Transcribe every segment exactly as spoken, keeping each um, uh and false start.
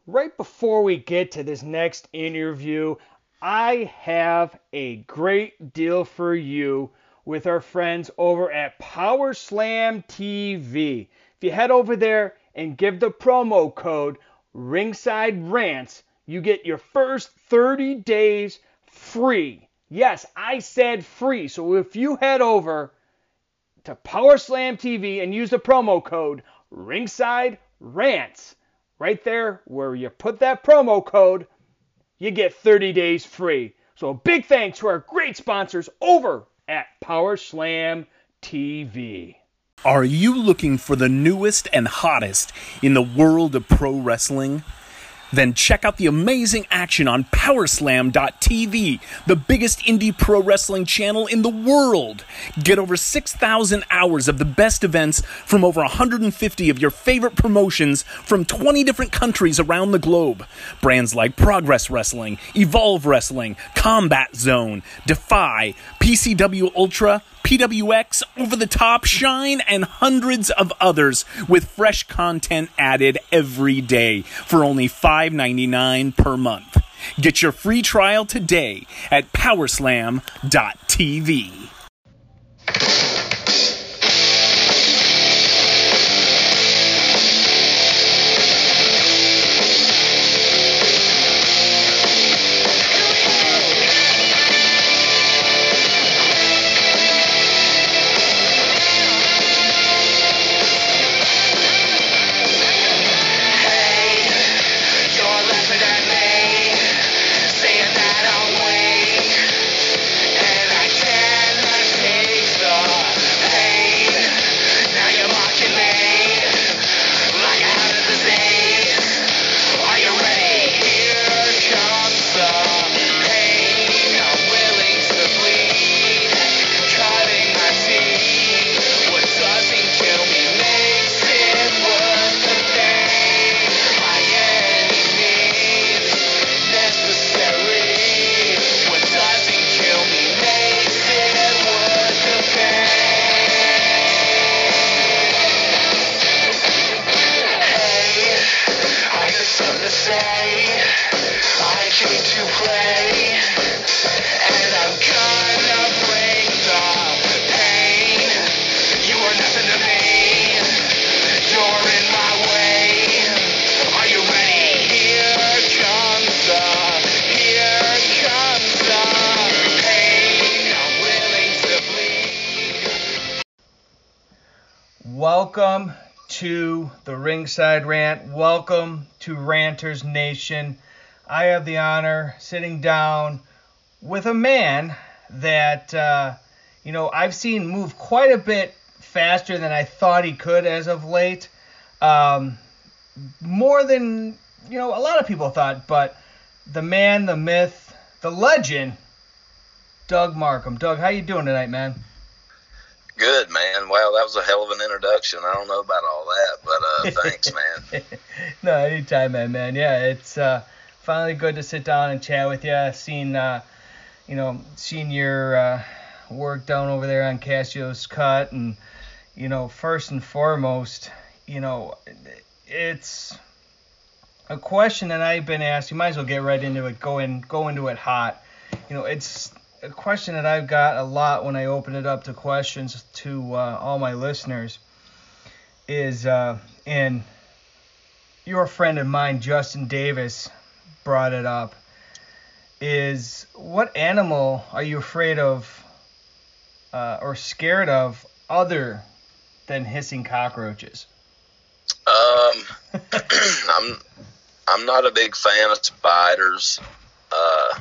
right before we get to this next interview, I have a great deal for you with our friends over at Power Slam T V. If you head over there and give the promo code Ringside Rants, you get your first thirty days free. Yes, I said free. So if you head over to Power Slam T V and use the promo code Ringside Rants, right there where you put that promo code, you get thirty days free. So a big thanks to our great sponsors over at Power Slam T V. Are you looking for the newest and hottest in the world of pro wrestling? Then check out the amazing action on Powerslam dot T V, the biggest indie pro wrestling channel in the world. Get over six thousand hours of the best events from over one hundred fifty of your favorite promotions from twenty different countries around the globe. Brands like Progress Wrestling, Evolve Wrestling, Combat Zone, Defy, P C W Ultra, P W X, Over the Top, Shine, and hundreds of others with fresh content added every day for only five ninety-nine per month. Get your free trial today at Powerslam dot T V. Welcome to the Ringside Rant. Welcome to Ranters Nation. I have the honor sitting down with a man that, uh, you know, I've seen move quite a bit faster than I thought he could as of late. Um, more than, you know, a lot of people thought, but the man, the myth, the legend, Doug Markham. Doug, how you doing tonight, man? Good, man. Wow, that was a hell of an introduction. I don't know about all that, but uh, thanks, man. No, anytime, man, man. Yeah, it's uh, finally good to sit down and chat with you. Seen, uh, you know, seen your uh, work down over there on Cassio's Cut, and you know, first and foremost, you know, it's a question that I've been asked. You might as well get right into it. Go in, go into it hot. You know, it's a question that I've got a lot when I open it up to questions to uh, all my listeners is, uh, and your friend of mine, Justin Davis, brought it up, is what animal are you afraid of uh, or scared of other than hissing cockroaches? Um, I'm I'm not a big fan of spiders. Uh,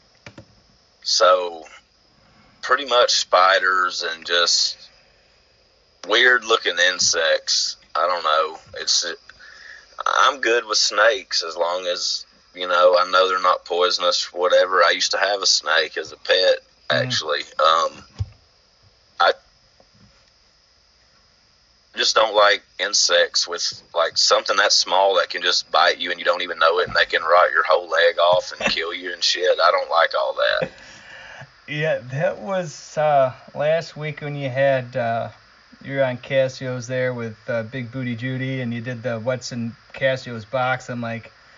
So, pretty much spiders and just weird-looking insects. I don't know. It's I'm good with snakes as long as, you know, I know they're not poisonous or whatever. I used to have a snake as a pet, actually. Mm. Um, I just don't like insects with, like, something that small that can just bite you and you don't even know it, and they can rot your whole leg off and kill you and shit. I don't like all that. Yeah, that was uh, last week when you had, uh, you were on Cassio's there with uh, Big Booty Judy, and you did the What's in Cassio's Box. I'm like,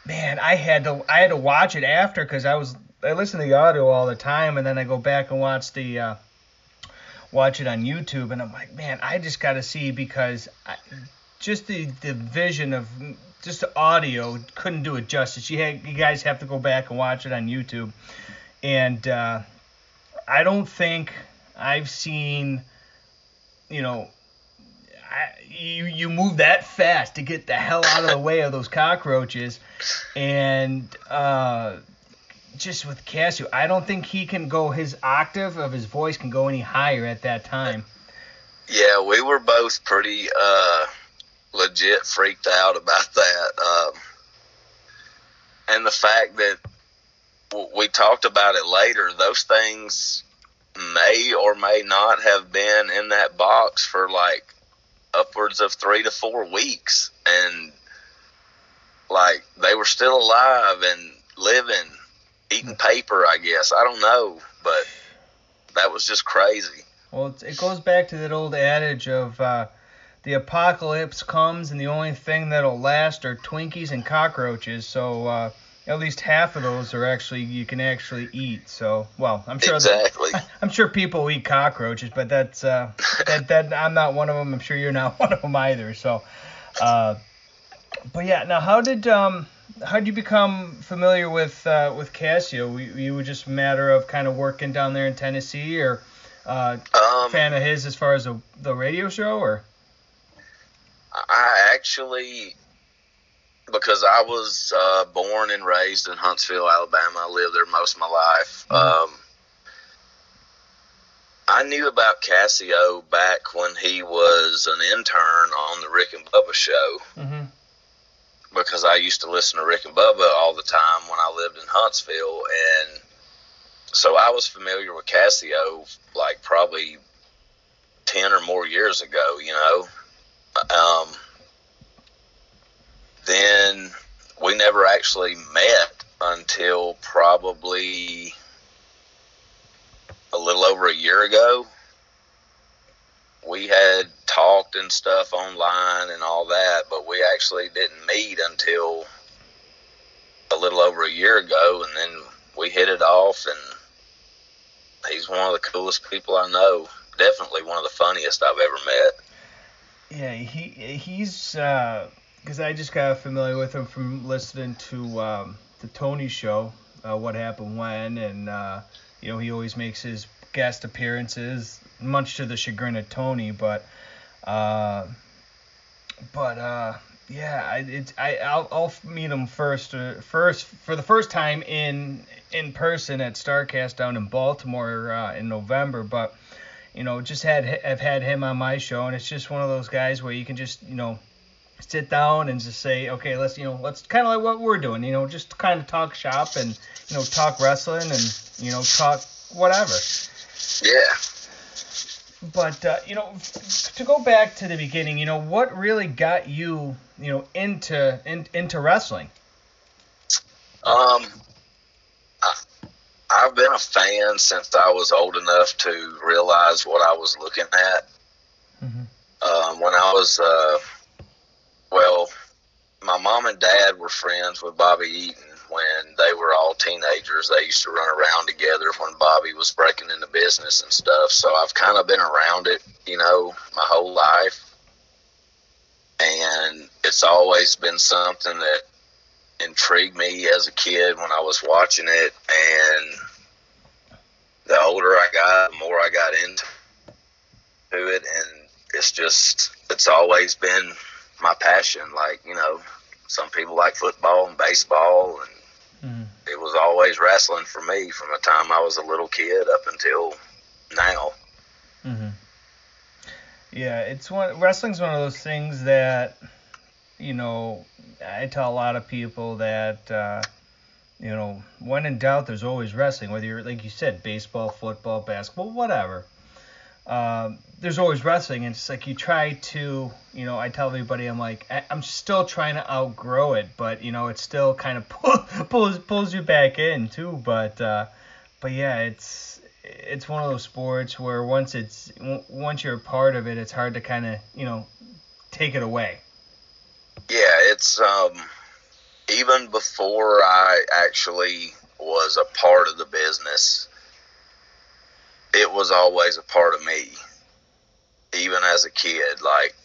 man, I had to I had to watch it after because I was I listen to the audio all the time, and then I go back and watch the uh, watch it on YouTube, and I'm like, man, I just got to see because I, just the the vision of just the audio couldn't do it justice. You had, you guys have to go back and watch it on YouTube, and uh, I don't think I've seen, you know. I, you you move that fast to get the hell out of the way of those cockroaches, and uh, just with Casio, I don't think he can go. His octave of his voice can go any higher at that time. Yeah, we were both pretty uh, legit freaked out about that, um, and the fact that w- we talked about it later. Those things may or may not have been in that box for like upwards of three to four weeks, and like they were still alive and living, eating paper, I guess. I don't know, but that was just crazy. Well, it's, it goes back to that old adage of uh, the apocalypse comes and the only thing that'll last are Twinkies and cockroaches. So uh, at least half of those are actually you can actually eat. So well, I'm sure exactly. That, I'm sure people eat cockroaches, but that's uh, that that I'm not one of them. I'm sure you're not one of them either. So, uh, but yeah. Now, how did um how did you become familiar with uh, with Casio? You, you were just a matter of kind of working down there in Tennessee, or uh, um, fan of his as far as the the radio show, or? I actually. Because I was uh, born and raised in Huntsville, Alabama. I lived there most of my life. Mm-hmm. Um, I knew about Casio back when he was an intern on the Rick and Bubba show. Mm-hmm. Because I used to listen to Rick and Bubba all the time when I lived in Huntsville. And so I was familiar with Casio like probably ten or more years ago, you know. Um, Then we never actually met until probably a little over a year ago. We had talked and stuff online and all that, but we actually didn't meet until a little over a year ago, and then we hit it off, and he's one of the coolest people I know. Definitely one of the funniest I've ever met. Yeah, he he's... Uh... Because I just got familiar with him from listening to um, the Tony show, uh, What Happened When, and uh, you know he always makes his guest appearances, much to the chagrin of Tony. But, uh, but uh, yeah, I it's I I'll, I'll meet him first, uh, first for the first time in in person at Starcast down in Baltimore uh, in November. But you know, just had I've had him on my show, and it's just one of those guys where you can just you know. sit down and just say, okay, let's, you know, let's kind of like what we're doing, you know, just kind of talk shop and, you know, talk wrestling and, you know, talk whatever. Yeah. But, uh, you know, to go back to the beginning, you know, what really got you, you know, into, in, into wrestling? Um, I, I've been a fan since I was old enough to realize what I was looking at. Mm-hmm. Um, when I was, uh, Well, my mom and dad were friends with Bobby Eaton when they were all teenagers. They used to run around together when Bobby was breaking into business and stuff. So I've kind of been around it, you know, my whole life. And it's always been something that intrigued me as a kid when I was watching it. And the older I got, the more I got into it. And it's just, it's always been my passion. Like, you know, some people like football and baseball, and mm. it was always wrestling for me from the time I was a little kid up until now. Mm-hmm. Yeah, it's one wrestling's one of those things that, you know, I tell a lot of people that uh, you know, when in doubt, there's always wrestling, whether you're, like you said, baseball, football, basketball, whatever. Um, there's always wrestling, and it's like you try to, you know, I tell everybody, I'm like, I, I'm still trying to outgrow it, but, you know, it still kind of pull, pulls pulls you back in, too, but, uh, but yeah, it's, it's one of those sports where once it's, once you're a part of it, it's hard to kind of, you know, take it away. Yeah, it's, um, even even before I actually was a part of the business, it was always a part of me. Even as a kid, like,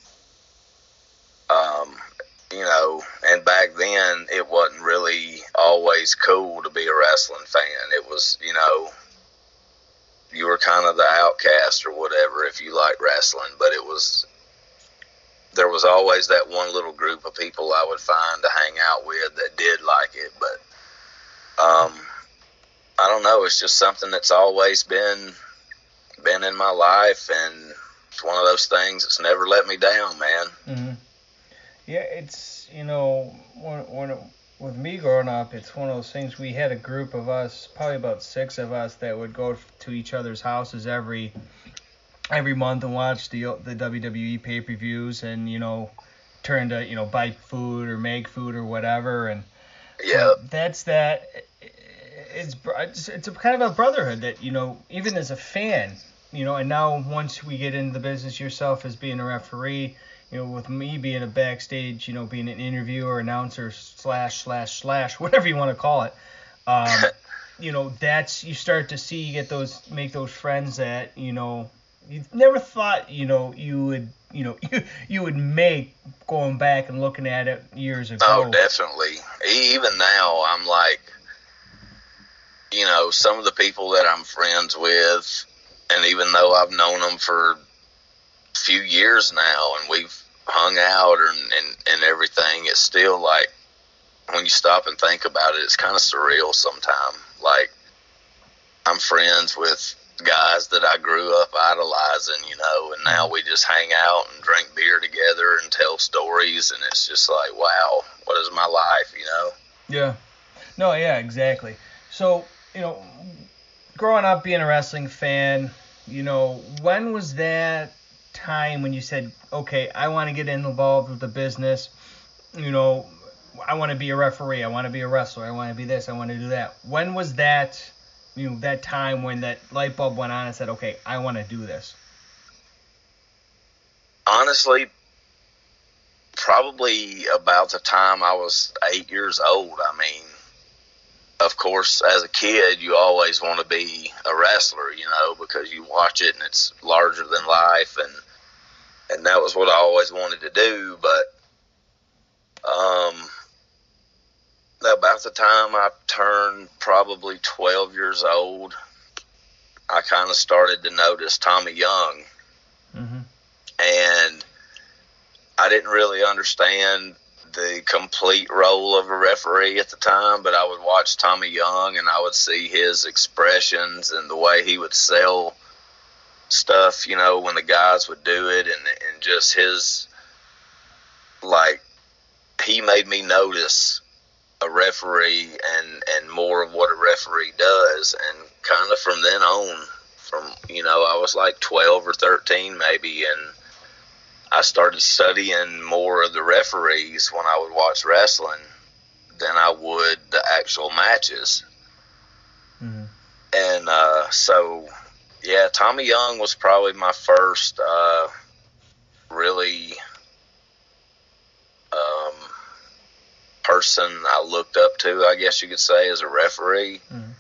um, you know, and back then it wasn't really always cool to be a wrestling fan. It was, you know, you were kind of the outcast or whatever if you liked wrestling, but it was, there was always that one little group of people I would find to hang out with that did like it. But um, I don't know, it's just something that's always been been in my life, and it's one of those things that's never let me down, man. Mm-hmm. Yeah, it's, you know, when, when it, with me growing up, it's one of those things. We had a group of us, probably about six of us, that would go to each other's houses every every month and watch the the W W E pay-per-views, and, you know, turn to, you know, buy food or make food or whatever. And yeah, that's that. It's it's it's a kind of a brotherhood that, you know, even as a fan, you know, and now once we get into the business yourself as being a referee, you know, with me being a backstage, you know, being an interviewer, announcer, slash, slash, slash, whatever you want to call it, um, you know, that's, you start to see, you get those, make those friends that, you know, you never thought, you know, you would, you know, you, you would make going back and looking at it years ago. Oh, definitely. Even now, I'm like, you know, some of the people that I'm friends with, and even though I've known them for a few years now and we've hung out and, and, and everything, it's still like, when you stop and think about it, it's kind of surreal sometimes. Like, I'm friends with guys that I grew up idolizing, you know, and now we just hang out and drink beer together and tell stories, and it's just like, wow, what is my life, you know? Yeah. No, yeah, exactly. So, you know, growing up being a wrestling fan, you know, when was that time when you said, okay, I want to get involved with the business, you know, I want to be a referee, I want to be a wrestler, I want to be this, I want to do that. When was that, you know, that time when that light bulb went on and said, okay, I want to do this? Honestly, probably about the time I was eight years old. I mean, of course, as a kid, you always want to be a wrestler, you know, because you watch it and it's larger than life, and and that was what I always wanted to do. But um, about the time I turned probably twelve years old, I kind of started to notice Tommy Young, mm-hmm. and I didn't really understand the complete role of a referee at the time, but I would watch Tommy Young and I would see his expressions and the way he would sell stuff, you know, when the guys would do it, and, and just his, like, he made me notice a referee and, and more of what a referee does. And kind of from then on, from, you know, I was like twelve or thirteen maybe, and I started studying more of the referees when I would watch wrestling than I would the actual matches. Mm-hmm. And uh, so, yeah, Tommy Young was probably my first uh, really um, person I looked up to, I guess you could say, as a referee. Mm-hmm.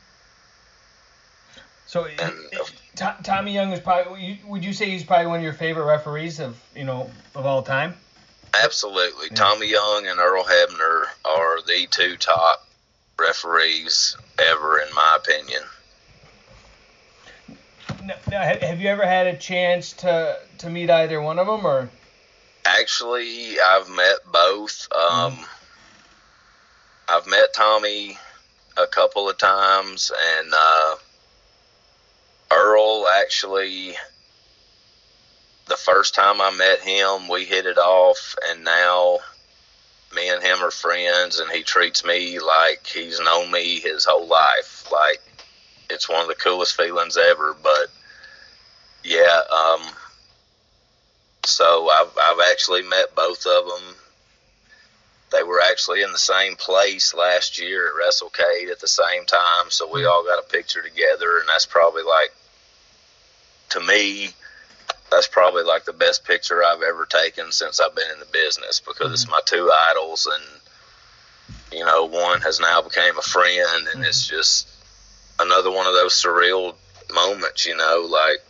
So, and, it, it, T- Tommy Young is probably, would you say he's probably one of your favorite referees of, you know, of all time? Absolutely. Yeah. Tommy Young and Earl Hebner are the two top referees ever, in my opinion. Now, now, have you ever had a chance to, to meet either one of them, or? Actually, I've met both. Um, mm-hmm. I've met Tommy a couple of times, and uh, Earl, actually, the first time I met him, we hit it off, and now me and him are friends, and he treats me like he's known me his whole life. Like, it's one of the coolest feelings ever. But yeah, um, so I've I've actually met both of them. They were actually in the same place last year at WrestleCade at the same time, so we all got a picture together, and that's probably like, to me, that's probably like the best picture I've ever taken since I've been in the business, because mm-hmm. it's my two idols, and you know, one has now became a friend, and mm-hmm. it's just another one of those surreal moments, you know, like.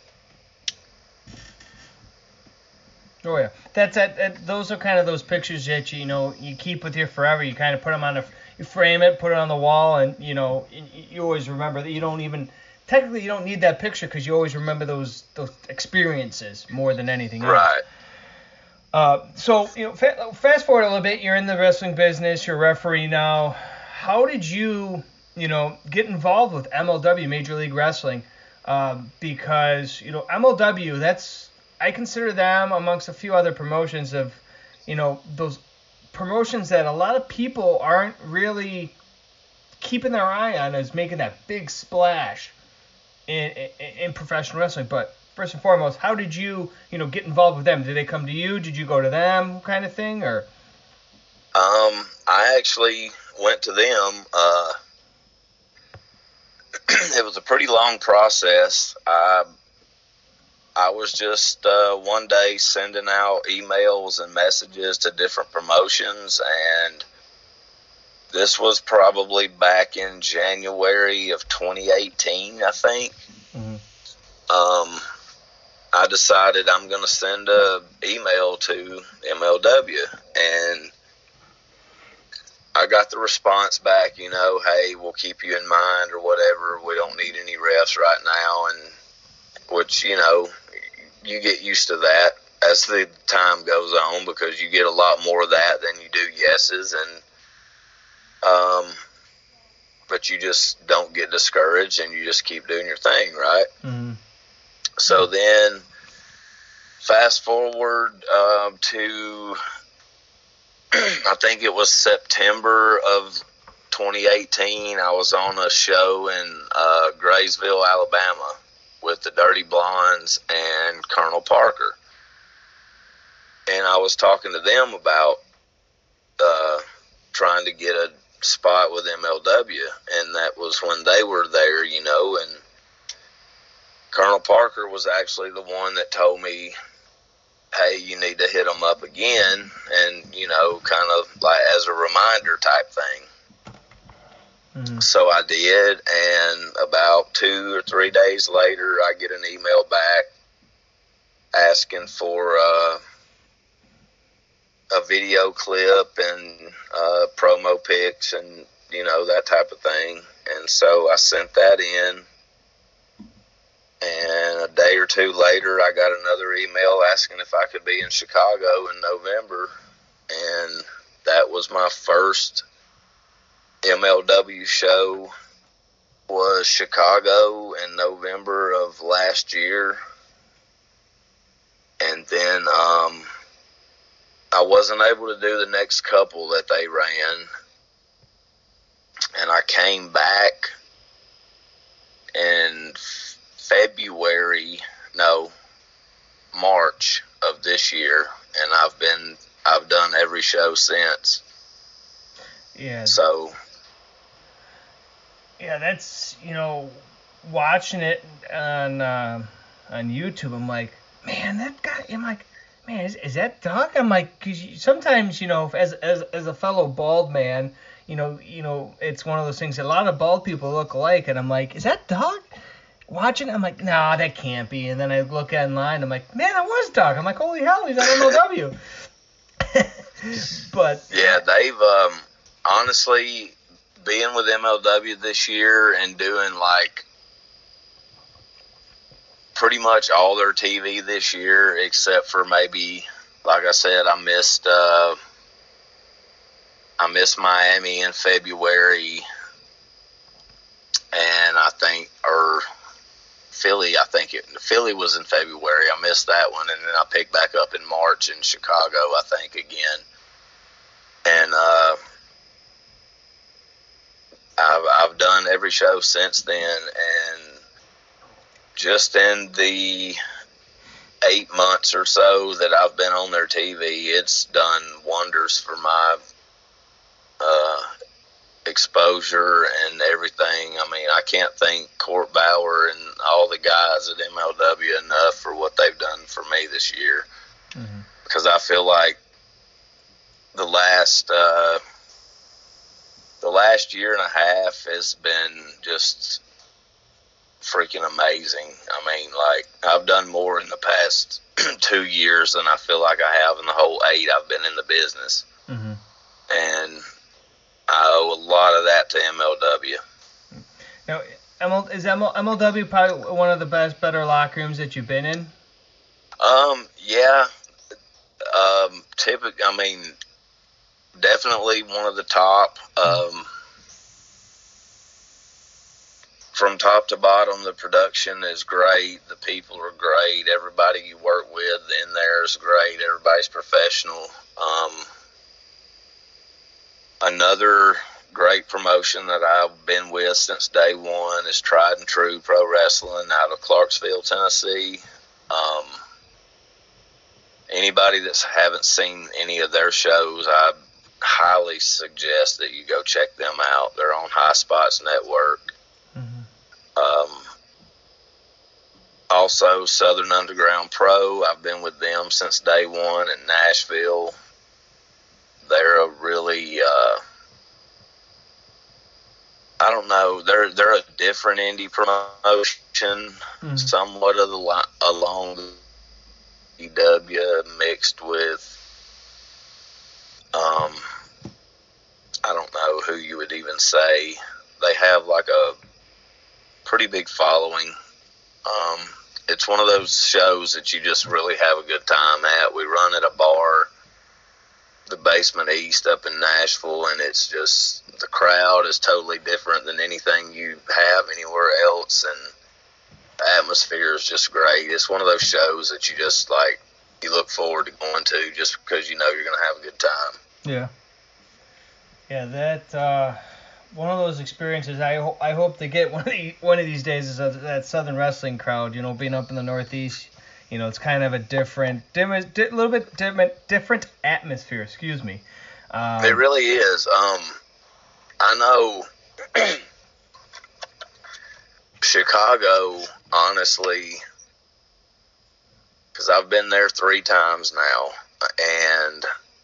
Oh yeah, that's that, that. Those are kind of those pictures that you, you know you keep with you forever. You kind of put them on a, you frame it, put it on the wall, and you know you always remember that. You don't even technically you don't need that picture because you always remember those those experiences more than anything else. Right. Uh, so you know, fa- fast forward a little bit. You're in the wrestling business. You're a referee now. How did you you know get involved with M L W, Major League Wrestling? Um, because you know M L W, that's I consider them amongst a few other promotions of, you know, those promotions that a lot of people aren't really keeping their eye on as making that big splash in, in, in professional wrestling. But first and foremost, how did you, you know, get involved with them? Did they come to you? Did you go to them, kind of thing, or? Um, I actually went to them. Uh, it was a pretty long process. I I was just uh, one day sending out emails and messages to different promotions, and this was probably back in January of twenty eighteen, I think. Mm-hmm. Um, I decided I'm going to send an email to M L W, and I got the response back, you know, hey, we'll keep you in mind or whatever. We don't need any refs right now, and which, you know, you get used to that as the time goes on because you get a lot more of that than you do yeses, and um, but you just don't get discouraged and you just keep doing your thing, right? Mm-hmm. So then, fast forward uh, to I think it was September of twenty eighteen. I was on a show in uh, Graysville, Alabama, with the Dirty Blondes and Colonel Parker. And I was talking to them about uh, trying to get a spot with M L W, and that was when they were there, you know, and Colonel Parker was actually the one that told me, hey, you need to hit them up again, and, you know, kind of like as a reminder type thing. Mm-hmm. So I did, and about two or three days later, I get an email back asking for uh, a video clip and uh, promo pics and, you know, that type of thing. And so I sent that in, and a day or two later, I got another email asking if I could be in Chicago in November, and that was my first M L W show. Was Chicago in November of last year. And then um, I wasn't able to do the next couple that they ran. And I came back in February, no, March of this year. And I've been, I've done every show since. Yeah. So. Yeah, that's, you know, watching it on uh, on YouTube, I'm like, man, that guy, I'm like, man, is, is that Doug? I'm like, because sometimes, you know, as, as as a fellow bald man, you know, you know, it's one of those things that a lot of bald people look alike, and I'm like, is that Doug? Watching, I'm like, nah, that can't be. And then I look online, I'm like, man, that was Doug. I'm like, holy hell, he's on M L W. But yeah, they've um, honestly. Being with M L W this year and doing like pretty much all their T V this year, except for maybe, like I said, I missed uh, I missed Miami in February, and I think or Philly, I think it Philly was in February. I missed that one, and then I picked back up in March in Chicago, I think again, and. uh I've, I've done every show since then, and just in the eight months or so that I've been on their T V, it's done wonders for my uh, exposure and everything. I mean, I can't thank Court Bauer and all the guys at M L W enough for what they've done for me this year, mm-hmm. because I feel like the last uh, past year and a half has been just freaking amazing. I mean, like, I've done more in the past two years than I feel like I have in the whole eight I've been in the business. Mm-hmm. And I owe a lot of that to M L W. Now, M L, is M L, M L W probably one of the best, better locker rooms that you've been in? Um, yeah. Um, typically, I mean, definitely one of the top. Um, from top to bottom, the production is great. The people are great. Everybody you work with in there is great. Everybody's professional. Um, another great promotion that I've been with since day one is Tried and True Pro Wrestling out of Clarksville, Tennessee. Um, anybody that haven't seen any of their shows, I highly suggest that you go check them out. They're on High Spots Network. Mm-hmm. Um, also, Southern Underground Pro, I've been with them since day one in Nashville. They're a really, uh, I don't know, they're they're a different indie promotion, mm-hmm. somewhat of the li- along the E W mixed with, um, I don't know who you would even say. They have like a pretty big following. Um, it's one of those shows that you just really have a good time at. We run at a bar, the Basement East up in Nashville, and it's just, the crowd is totally different than anything you have anywhere else, and the atmosphere is just great. It's one of those shows that you just, like, you look forward to going to just because you know you're going to have a good time. Yeah. Yeah, that, uh, one of those experiences I, ho- I hope to get one of, the, one of these days is a, that Southern wrestling crowd, you know, being up in the Northeast. You know, it's kind of a different, different, di- little bit different, different atmosphere. Excuse me. Um, it really is. Um, I know Chicago, honestly, because I've been there three times now, and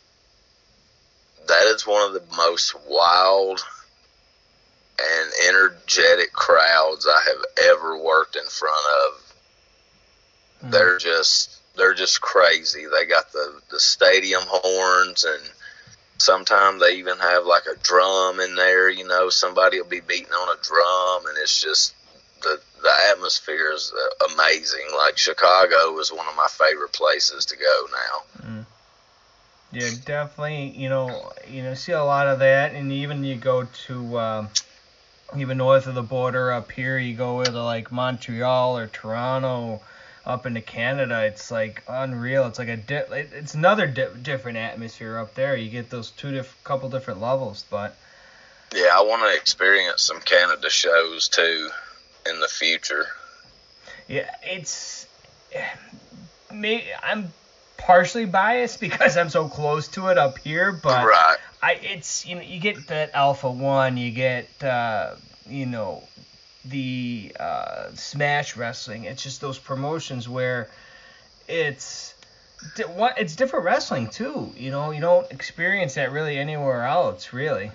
that is one of the most wild and energetic crowds I have ever worked in front of. They're just they're just crazy. They got the, the stadium horns, and sometimes they even have like a drum in there. You know, somebody will be beating on a drum, and it's just the the atmosphere is amazing. Like, Chicago is one of my favorite places to go now. Mm. Yeah, definitely. You know, you know, see a lot of that, and even you go to um, even north of the border up here, you go to like Montreal or Toronto. Up into Canada, it's like unreal. It's like a di- it's another di- different atmosphere up there. You get those two diff- couple different levels, but yeah, I want to experience some Canada shows too in the future. Yeah, it's me. I'm partially biased because I'm so close to it up here, but right. I it's you know you get that Alpha One, you get uh, you know. the uh, Smash Wrestling. It's just those promotions where it's di- what it's different wrestling too. You know, you don't experience that really anywhere else, really.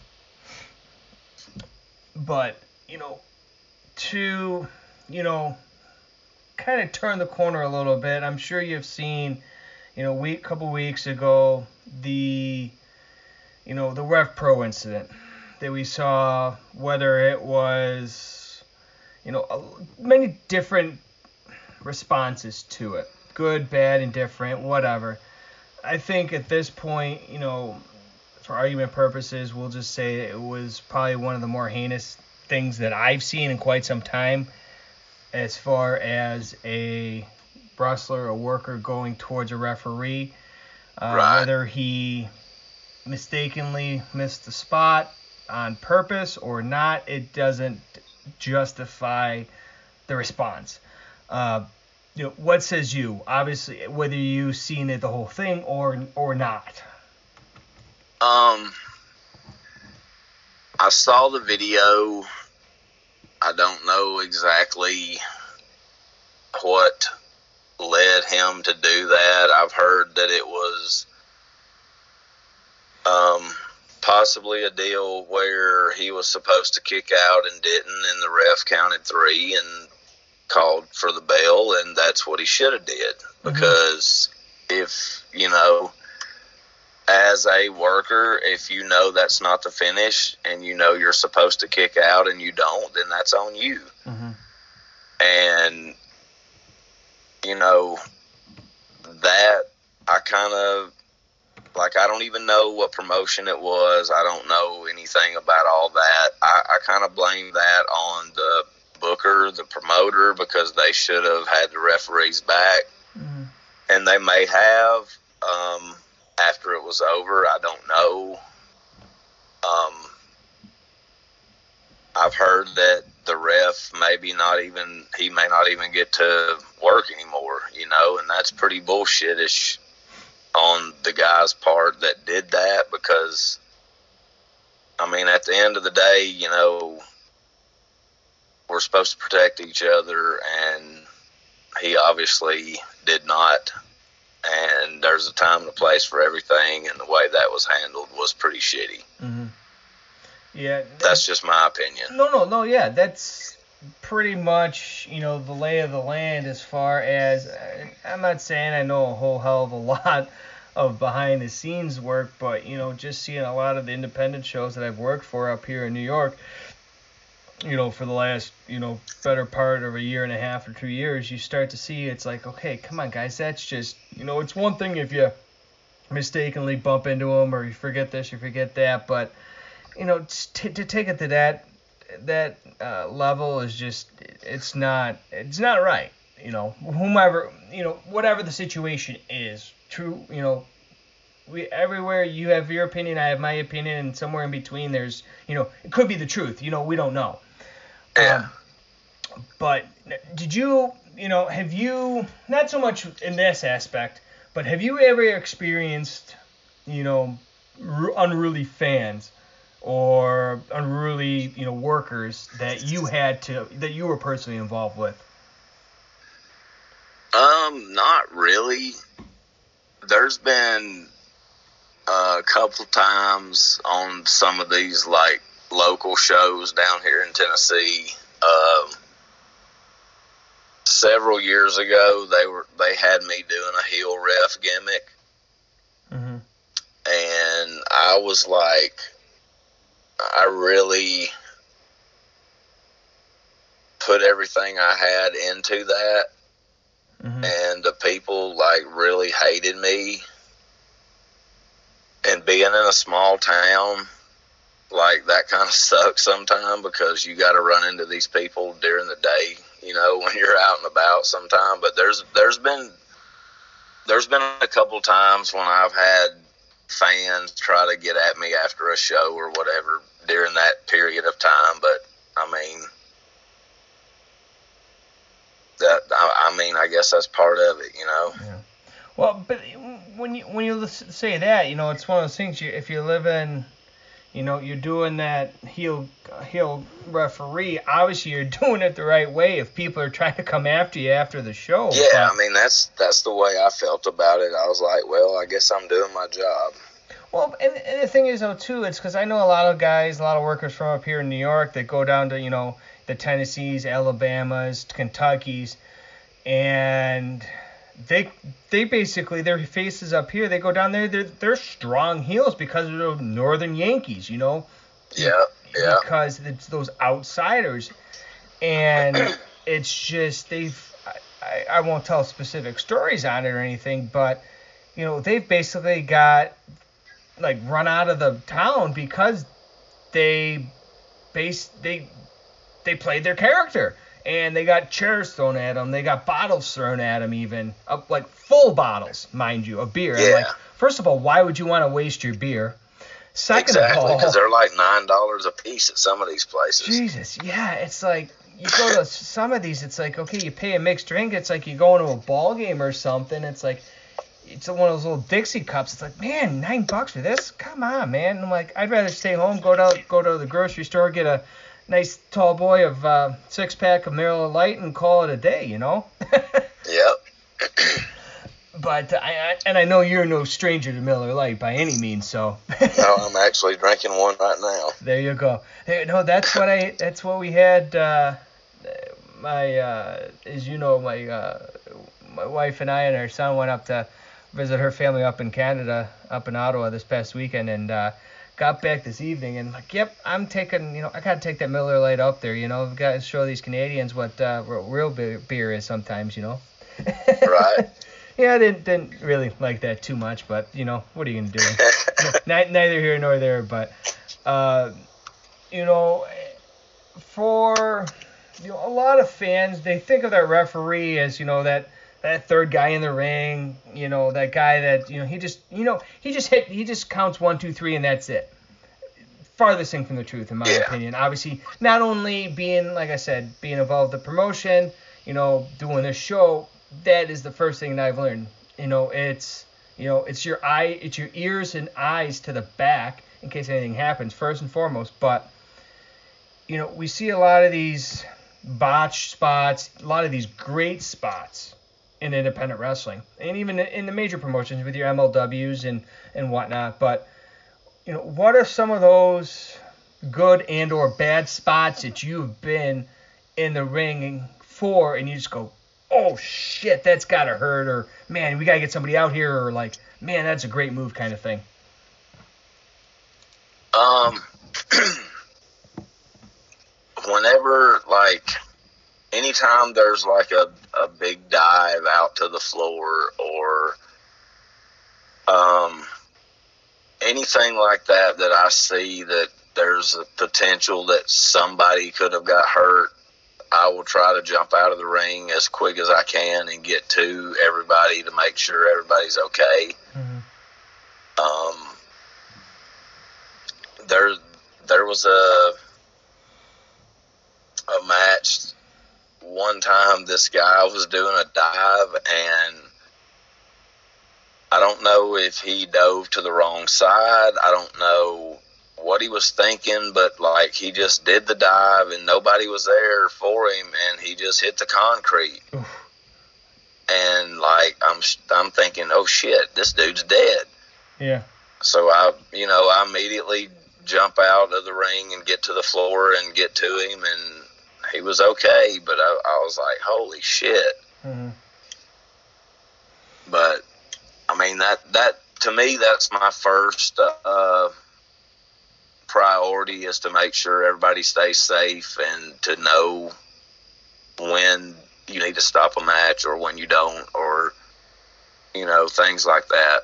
But you know, to you know, kind of turn the corner a little bit. I'm sure you've seen, you know, week couple weeks ago the, you know, the Rev Pro incident that we saw. Whether it was You know, many different responses to it. Good, bad, indifferent, whatever. I think at this point, you know, for argument purposes, we'll just say it was probably one of the more heinous things that I've seen in quite some time as far as a wrestler, a worker going towards a referee. Uh, right. Whether he mistakenly missed the spot on purpose or not, it doesn't justify the response. Uh, you know, what says you? Obviously, whether you've seen it, the whole thing, or or not. Um, I saw the video. I don't know exactly what led him to do that. I've heard that it was um possibly a deal where he was supposed to kick out and didn't, and the ref counted three and called for the bell, and that's what he should have did. Because mm-hmm. if, you know, as a worker, if you know that's not the finish and you know you're supposed to kick out and you don't, then that's on you. Mm-hmm. And, you know, that I kind of, like, I don't even know what promotion it was. I don't know anything about all that. I, I kind of blame that on the booker, the promoter, because they should have had the referees back. Mm-hmm. And they may have um, after it was over. I don't know. Um, I've heard that the ref maybe not even, he may not even get to work anymore, you know, and that's pretty bullshitish on the guy's part that did that, because, I mean, at the end of the day, you know, we're supposed to protect each other, and he obviously did not. And there's a time and a place for everything, and the way that was handled was pretty shitty. Mm-hmm. Yeah. That's, that's just my opinion. No, no, no, yeah, that's pretty much, you know, the lay of the land as far as, I'm not saying I know a whole hell of a lot of behind the scenes work, but, you know, just seeing a lot of the independent shows that I've worked for up here in New York, you know, for the last, you know, better part of a year and a half or two years, you start to see it's like, okay, come on, guys, that's just, you know, it's one thing if you mistakenly bump into them or you forget this, you forget that, but, you know, t- to take it to that that uh, level is just, it's not, it's not right, you know, whomever, you know, whatever the situation is, true, you know, we everywhere you have your opinion, I have my opinion, and somewhere in between there's, you know, it could be the truth, you know, we don't know. Yeah. Um, but did you, you know, have you, not so much in this aspect, but have you ever experienced, you know, r- unruly fans or unruly, you know, workers that you had to, that you were personally involved with? Um, not really. There's been a couple times on some of these, like, local shows down here in Tennessee. Um, several years ago, they were they had me doing a heel ref gimmick, mm-hmm. and I was like, I really put everything I had into that, mm-hmm. and the people, like, really hated me. And being in a small town, like, that kind of sucks sometimes, because you got to run into these people during the day, you know, when you're out and about sometime. But there's there's been there's been a couple times when I've had fans try to get at me after a show or whatever during that period of time. But I mean, that I, I mean, I guess that's part of it, you know. Yeah. Well, but when you when you say that, you know, it's one of those things. You, if you live in, you know, you're doing that heel heel referee. Obviously, you're doing it the right way. If people are trying to come after you after the show. Yeah, but, I mean, that's that's the way I felt about it. I was like, well, I guess I'm doing my job. Well, and, and the thing is, though, too, it's because I know a lot of guys, a lot of workers from up here in New York that go down to, you know, the Tennessees, Alabamas, Kentuckys, and they they basically, their faces up here, they go down there, they're, they're strong heels because of the Northern Yankees, you know? Yeah, yeah. Because it's those outsiders. And it's just, they've, I, I won't tell specific stories on it or anything, but, you know, they've basically got, like, run out of the town because they base, they, they played their character. And they got chairs thrown at them. They got bottles thrown at them even. Uh, like full bottles, mind you, of beer. Yeah. Like, first of all, why would you want to waste your beer? Second exactly, of all, because they're like nine dollars a piece at some of these places. Jesus, yeah. It's like, you go to some of these, it's like, okay, you pay a mixed drink. It's like you go into a ball game or something. It's like, it's one of those little Dixie cups. It's like, man, nine bucks for this? Come on, man. And I'm like, I'd rather stay home, go to, go to the grocery store, get a nice tall boy of uh, six pack of Miller Lite and call it a day, you know? Yep. but I, I and I know you're no stranger to Miller Lite by any means, so. No, I'm actually drinking one right now. There you go. Hey, no, that's what I. That's what we had. Uh, my, uh, as you know, my uh, my wife and I and our son went up to visit her family up in Canada, up in Ottawa this past weekend, and uh, got back this evening. And like, yep, I'm taking. You know, I gotta take that Miller Lite up there. You know, I've got to show these Canadians what uh, real beer, beer is sometimes. You know. Right. Yeah, I didn't didn't really like that too much, but you know, what are you gonna do? N- neither here nor there, but uh, you know, for you know, a lot of fans, they think of that referee as, you know, that that third guy in the ring, you know, that guy that, you know, he just, you know, he just hit, he just counts one, two, three, and that's it. Farthest thing from the truth, in my yeah. opinion. Obviously, not only being, like I said, being involved in the promotion, you know, doing this show, that is the first thing that I've learned. You know, it's, you know, it's your eye, it's your ears and eyes to the back in case anything happens, first and foremost. But, you know, we see a lot of these botched spots, a lot of these great spots in independent wrestling, and even in the major promotions with your M L Ws and, and whatnot. But, you know, what are some of those good and or bad spots that you've been in the ring for, and you just go, oh shit, that's gotta hurt, or man, we gotta get somebody out here, or like, man, that's a great move kind of thing? Um, whenever, like, anytime there's like a, a big dive out to the floor, or um, anything like that, that I see that there's a potential that somebody could have got hurt, I will try to jump out of the ring as quick as I can and get to everybody to make sure everybody's okay. Mm-hmm. Um, there, there was a a match one time. This guy was doing a dive, and I don't know if he dove to the wrong side. I don't know what he was thinking, but like, he just did the dive and nobody was there for him, and he just hit the concrete. Oof. And like, I'm I'm thinking, oh shit, this dude's dead. Yeah. So I, you know, I immediately jump out of the ring and get to the floor and get to him, and he was okay, but I, I was like, holy shit. Mm-hmm. But I mean, that that to me, that's my first uh priority, is to make sure everybody stays safe and to know when you need to stop a match or when you don't, or, you know, things like that.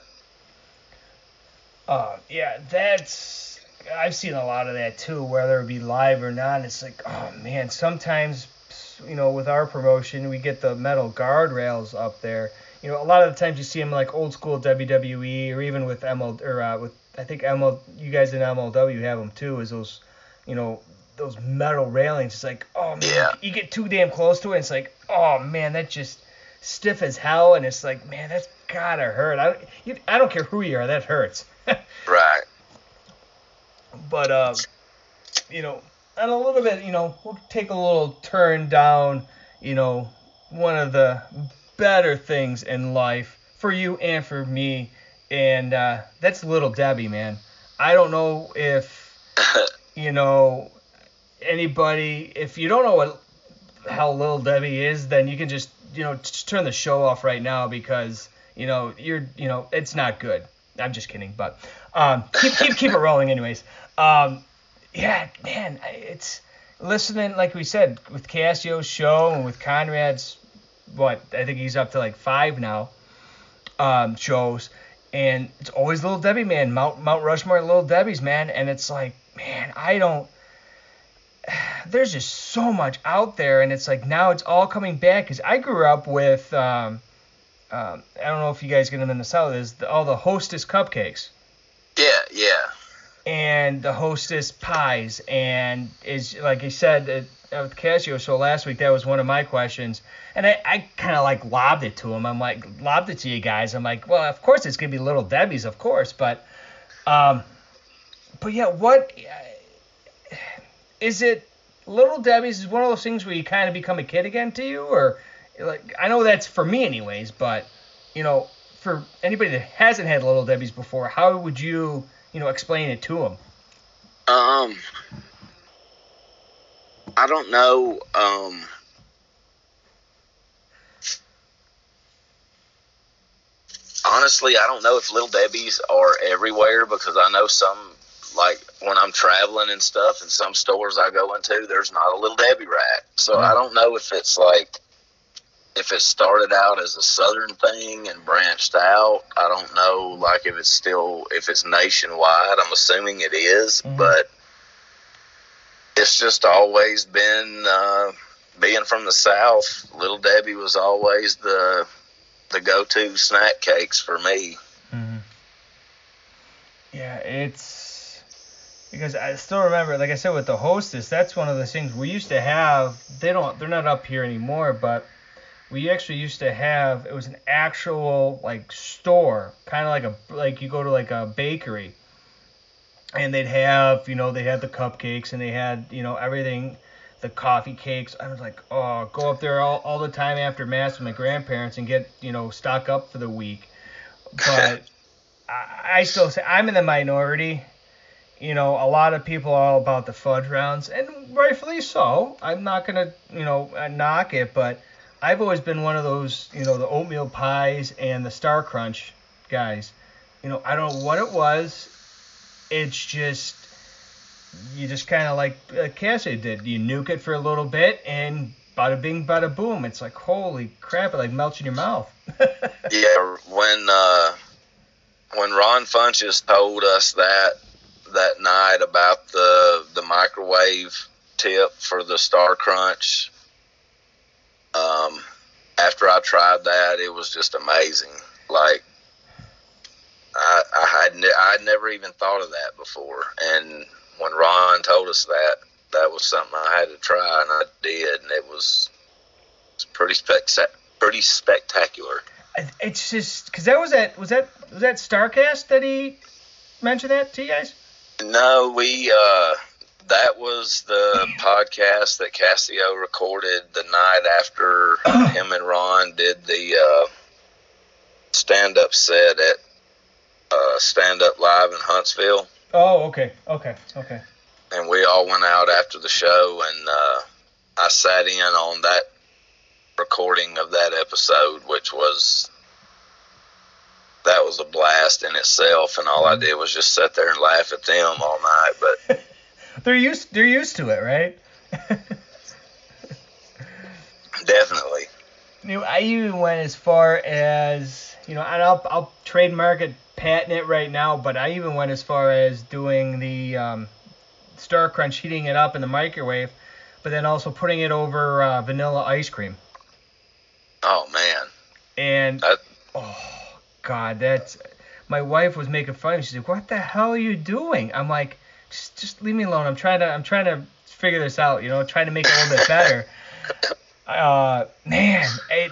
Uh, yeah, that's, I've seen a lot of that too, whether it be live or not. It's like, oh man, sometimes, you know, with our promotion, we get the metal guardrails up there. You know, a lot of the times you see them like old school W W E, or even with M L, or uh, with, I think M L, you guys in M L W have them too, is those, you know, those metal railings. It's like, oh man, yeah. You get too damn close to it, and it's like, oh man, that's just stiff as hell, and it's like, man, that's gotta hurt. I don't, you, I don't care who you are, that hurts. Right. But, uh, you know, and a little bit, you know, we'll take a little turn down, you know, one of the better things in life for you and for me, and uh, that's Little Debbie, man. I don't know if, you know, anybody, if you don't know what how Little Debbie is, then you can just, you know, just turn the show off right now, because, you know, you're, you know, it's not good. I'm just kidding, but um, keep keep keep it rolling, anyways. Um, yeah, man, it's listening, like we said, with Cassio's show and with Conrad's, what, I think he's up to like five now, um, shows, and it's always Little Debbie, man. Mount Mount Rushmore, Little Debbie's, man, and it's like, man, I don't. There's just so much out there, and it's like now it's all coming back, because I grew up with. Um, Um, I don't know if you guys get them in the South, is the, all the Hostess cupcakes. Yeah, yeah. And the Hostess pies. And is like I said at, at the Casio show last week, that was one of my questions. And I, I kind of like lobbed it to him. I'm like, lobbed it to you guys. I'm like, well, of course it's going to be Little Debbie's, of course. But, um, but yeah, what is it? Little Debbie's is one of those things where you kind of become a kid again to you, or like, I know that's for me anyways, but, you know, for anybody that hasn't had Little Debbie's before, how would you, you know, explain it to them? Um, I don't know. Um, honestly, I don't know if Little Debbie's are everywhere, because I know some, like when I'm traveling and stuff, in some stores I go into, there's not a Little Debbie rack. So I don't know if it's like, if it started out as a Southern thing and branched out. I don't know, like if it's still, if it's nationwide. I'm assuming it is, mm-hmm. but it's just always been, uh, being from the South, Little Debbie was always the the go-to snack cakes for me. Mm-hmm. Yeah, it's because I still remember, like I said, with the Hostess, that's one of the things we used to have. They don't, they're not up here anymore, but we actually used to have, it was an actual like store, kind of like a, like you go to like a bakery, and they'd have, you know, they had the cupcakes and they had, you know, everything, the coffee cakes. I was like, oh, go up there all, all the time after Mass with my grandparents and get, you know, stock up for the week. But I, I still say I'm in the minority. You know, a lot of people are all about the fudge rounds, and rightfully so. I'm not going to, you know, knock it, but I've always been one of those, you know, the oatmeal pies and the Star Crunch guys. You know, I don't know what it was. It's just, you just kind of like uh, Cassie did. You nuke it for a little bit, and bada bing, bada boom. It's like, holy crap, it like melts in your mouth. Yeah, when uh, when Ron Funches told us that that night about the the microwave tip for the Star Crunch, um, after I tried that, it was just amazing. Like, I, I had ne- I had never even thought of that before, and when Ron told us that, that was something I had to try, and I did, and it was, it was pretty spec- pretty spectacular. It's just because that was that was that was that Starcast that he mentioned that to you guys? No, we uh, that was the podcast that Cassio recorded the night after him and Ron did the uh, stand-up set at uh, Stand Up Live in Huntsville. Oh, okay, okay, okay. And we all went out after the show, and uh, I sat in on that recording of that episode, which was, that was a blast in itself, and all I did was just sit there and laugh at them all night. But they're used they're used to it, right? Definitely. You know, I even went as far as, you know, and I'll I'll trademark it, patent it right now, but I even went as far as doing the um, Star Crunch, heating it up in the microwave, but then also putting it over uh, vanilla ice cream. Oh man. And that... oh God, that's, my wife was making fun of me. She's like, "What the hell are you doing?" I'm like, just just leave me alone. I'm trying to I'm trying to figure this out, you know, trying to make it a little bit better. Uh, man, it.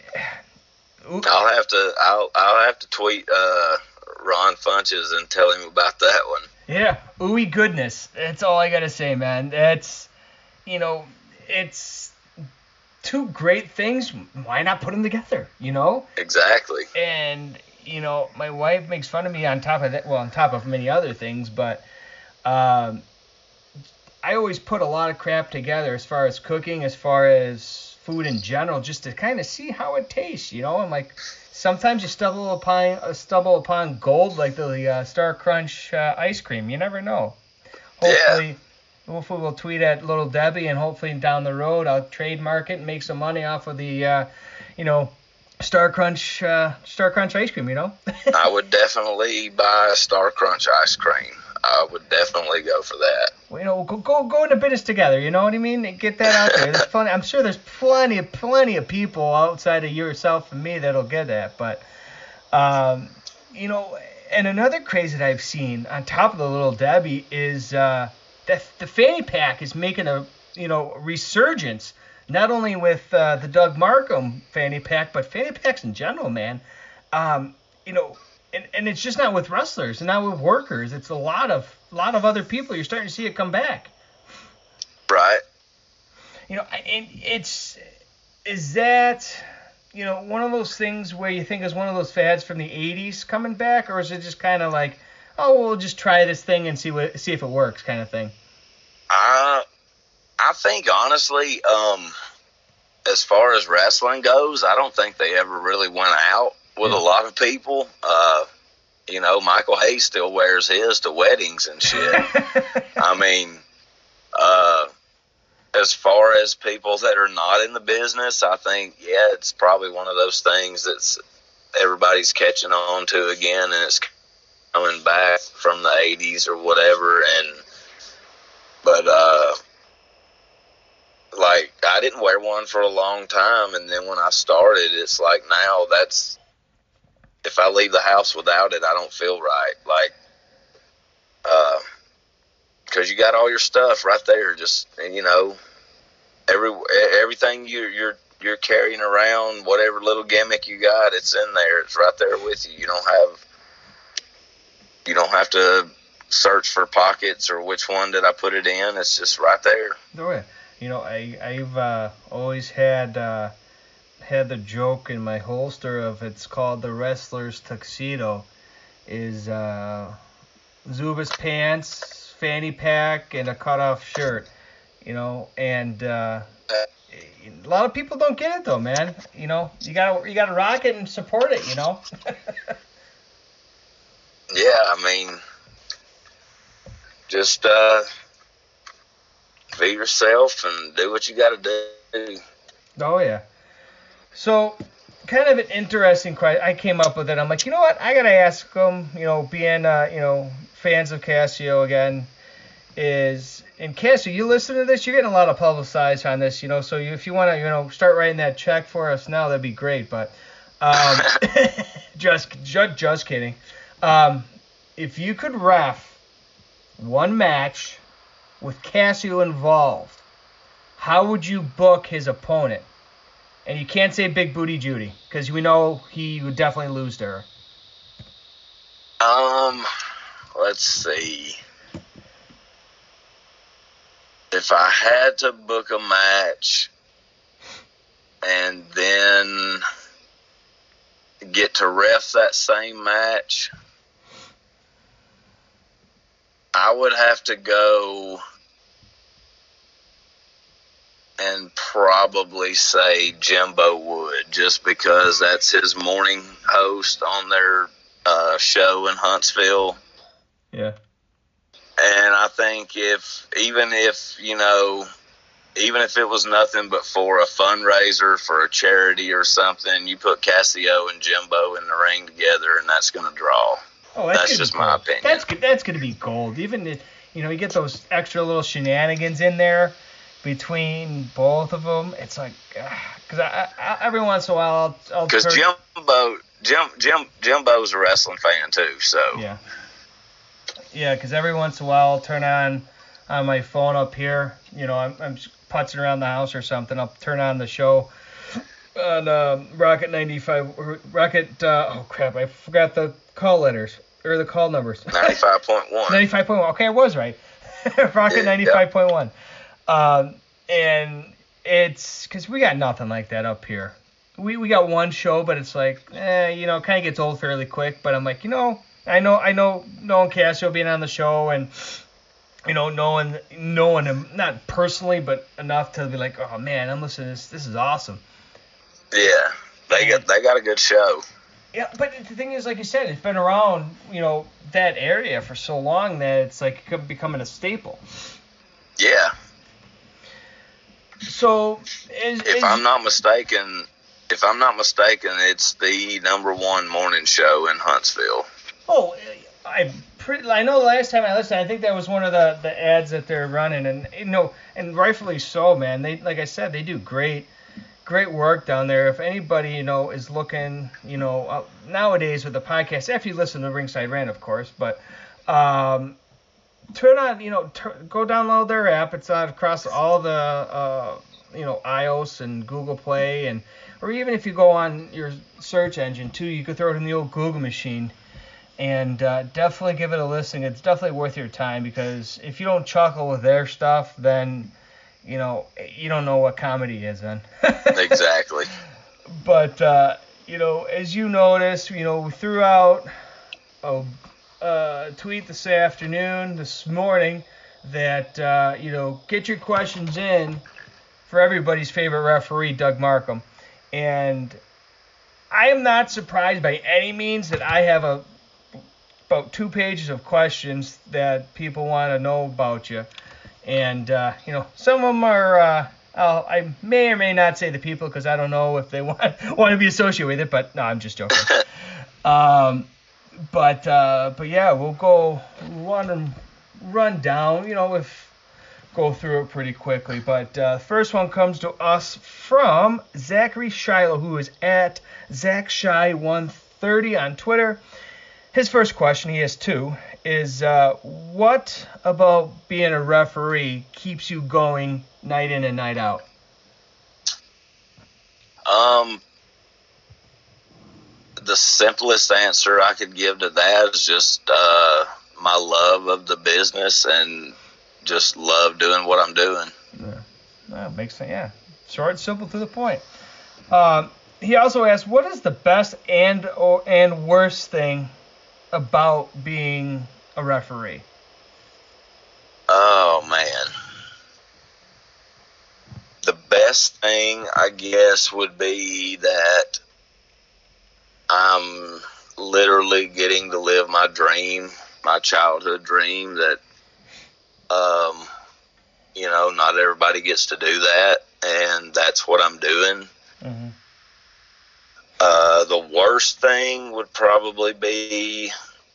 I'll have to I'll I'll have to tweet uh, Ron Funches and tell him about that one. Yeah, ooey goodness. That's all I gotta say, man. That's, you know, it's two great things. Why not put them together? You know. Exactly. And you know, my wife makes fun of me on top of that. Well, on top of many other things, but um, I always put a lot of crap together as far as cooking, as far as food in general, just to kind of see how it tastes, you know. And like, sometimes you stumble upon uh, stumble upon gold, like the uh, Star Crunch uh, ice cream. You never know. Hopefully, yeah. hopefully we'll tweet at Little Debbie, and hopefully down the road I'll trademark it and make some money off of the, uh, you know, Star Crunch uh, Star Crunch ice cream. You know. I would definitely buy a Star Crunch ice cream. I would definitely go for that. Well, you know, go go go into business together. You know what I mean? Get that out there. There's plenty. I'm sure there's plenty of plenty of people outside of yourself and me that'll get that. But, um, you know, and another craze that I've seen on top of the Little Debbie is uh, that the fanny pack is making a, you know, resurgence. Not only with uh, the Doug Markham fanny pack, but fanny packs in general, man. Um, you know. And, and it's just not with wrestlers and not with workers. It's a lot of lot of other people. You're starting to see it come back. Right. You know, and it's, is that, you know, one of those things where you think is one of those fads from the eighties coming back, or is it just kind of like, oh, we'll just try this thing and see what see if it works kind of thing? I I think honestly, um, as far as wrestling goes, I don't think they ever really went out with Yeah. a lot of people. Uh, you know, Michael Hayes still wears his to weddings and shit. I mean, uh, as far as people that are not in the business, I think, yeah, it's probably one of those things that's everybody's catching on to again, and it's coming back from the eighties or whatever. And but uh, like I didn't wear one for a long time, and then when I started, it's like now that's if I leave the house without it, I don't feel right. Like, uh, because you got all your stuff right there, just you know, every everything you you're you're carrying around, whatever little gimmick you got, it's in there. It's right there with you. You don't have you don't have to search for pockets or which one did I put it in. It's just right there. Oh yeah. You know, I I've uh, always had uh, had the joke in my holster of it's called the wrestler's tuxedo, is uh, Zubaz pants, fanny pack, and a cutoff shirt. You know, and uh, a lot of people don't get it though, man. You know, you gotta you gotta rock it and support it. You know. Yeah, I mean, just uh, be yourself and do what you got to do. Oh yeah. So, kind of an interesting question. I came up with it. I'm like, you know what? I gotta ask them. You know, being uh, you know fans of Casio again, is and Casio, you listen to this, you're getting a lot of publicized on this. You know, so you, if you want to, you know, start writing that check for us now, that'd be great. But um, just, just just kidding. Um, if you could ref one match with Casio involved, how would you book his opponent? And you can't say Big Booty Judy, because we know he would definitely lose to her. Um, let's see. If I had to book a match and then get to ref that same match, I would have to go and probably say Jimbo Wood, just because that's his morning host on their uh, show in Huntsville. Yeah. And I think if, even if, you know, even if it was nothing but for a fundraiser for a charity or something, you put Casio and Jimbo in the ring together, and that's going to draw. Oh, that's, that's just my my opinion. That's that's going to be gold. Even if, you know, you get those extra little shenanigans in there between both of them. It's like, because I, I, every once in a while I'll because Jimbo, Jim, Jim, Jimbo's a wrestling fan too. So yeah, yeah. Because every once in a while I'll turn on on my phone up here. You know, I'm, I'm putzing around the house or something. I'll turn on the show on uh, Rocket ninety-five. Rocket. Uh, oh crap! I forgot the call letters or the call numbers. ninety-five point one. ninety-five point one. Okay, I was right. Rocket ninety-five point one. Um, and it's because we got nothing like that up here. We we got one show, but it's like, eh, you know, it kind of gets old fairly quick. But I'm like, you know, I know, I know, knowing Casio being on the show, and you know, knowing knowing him not personally, but enough to be like, oh man, I'm listening to this. This is awesome. Yeah, they got they got a good show. Yeah, but the thing is, like you said, it's been around, you know, that area for so long that it's like becoming a staple. Yeah. So, is, if is, I'm not mistaken, if I'm not mistaken, it's the number one morning show in Huntsville. Oh, I pretty. I know the last time I listened, I think that was one of the, the ads that they're running, and you know, and rightfully so, man. They, like I said, they do great, great work down there. If anybody, you know, is looking, you know, uh, nowadays with the podcast, after you listen to Ringside Rant, of course, but um. Turn on, you know, tur- go download their app. It's on across all the, uh, you know, iOS and Google Play, and or even if you go on your search engine too, you could throw it in the old Google machine, and uh, definitely give it a listen. It's definitely worth your time, because if you don't chuckle with their stuff, then, you know, you don't know what comedy is then. Exactly. but uh, you know, as you noticed, you know, we threw out a uh, tweet this afternoon, this morning, that uh, you know, get your questions in for everybody's favorite referee, Doug Markham, and I am not surprised by any means that I have a about two pages of questions that people want to know about you, and uh, you know, some of them are. Uh, I'll, I may or may not say the people because I don't know if they want want to be associated with it, but no, I'm just joking. um, but uh, but yeah, we'll go run and run down. You know, if go through it pretty quickly. But uh, first one comes to us from Zachary Shiloh, who is at Zach Shy one thirty on Twitter. His first question, he has two, is uh, what about being a referee keeps you going night in and night out? Um, the simplest answer I could give to that is just uh, my love of the business and just love doing what I'm doing. Yeah, that makes sense. Yeah, short, simple, to the point. Um, he also asked, what is the best and or and worst thing about being a referee? Oh, man. The best thing, I guess, would be that I'm literally getting to live my dream, my childhood dream that, um, you know, not everybody gets to do that, and that's what I'm doing. Mm-hmm. Uh, the worst thing would probably be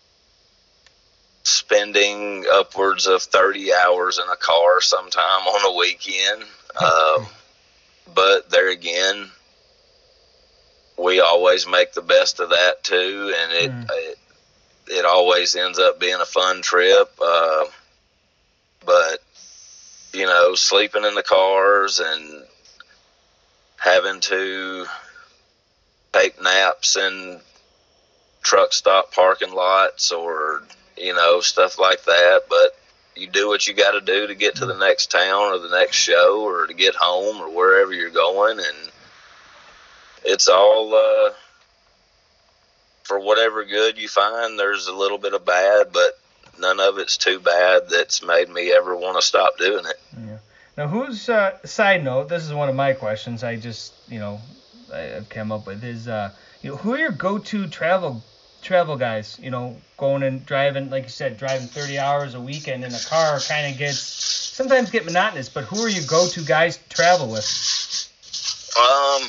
spending upwards of thirty hours in a car sometime on a weekend. Um, but there again, we always make the best of that too, and it mm. it, it always ends up being a fun trip. Uh, but, you know, sleeping in the cars and having to take naps in truck stop parking lots or, you know, stuff like that. But you do what you got to do to get to the next town or the next show or to get home or wherever you're going. And it's all, uh, for whatever good you find, there's a little bit of bad, but none of it's too bad that's made me ever want to stop doing it. Yeah. Now, who's, uh, side note, this is one of my questions I just, you know, I've come up with is, uh, you know, who are your go-to travel travel guys? You know, going and driving, like you said, driving thirty hours a weekend in a car kind of gets, sometimes get monotonous, but who are your go-to guys to travel with? Um,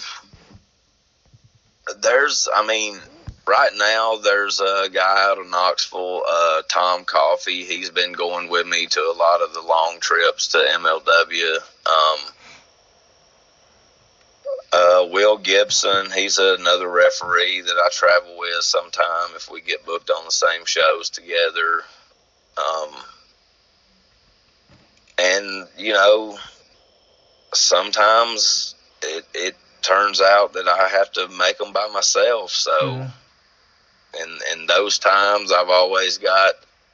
there's, I mean, right now there's a guy out of Knoxville, uh, Tom Coffey. He's been going with me to a lot of the long trips to M L W. Um, Uh, Will Gibson, he's another referee that I travel with sometime if we get booked on the same shows together. Um, and, you know, sometimes it, it turns out that I have to make them by myself. So, mm-hmm. in, in those times, I've always got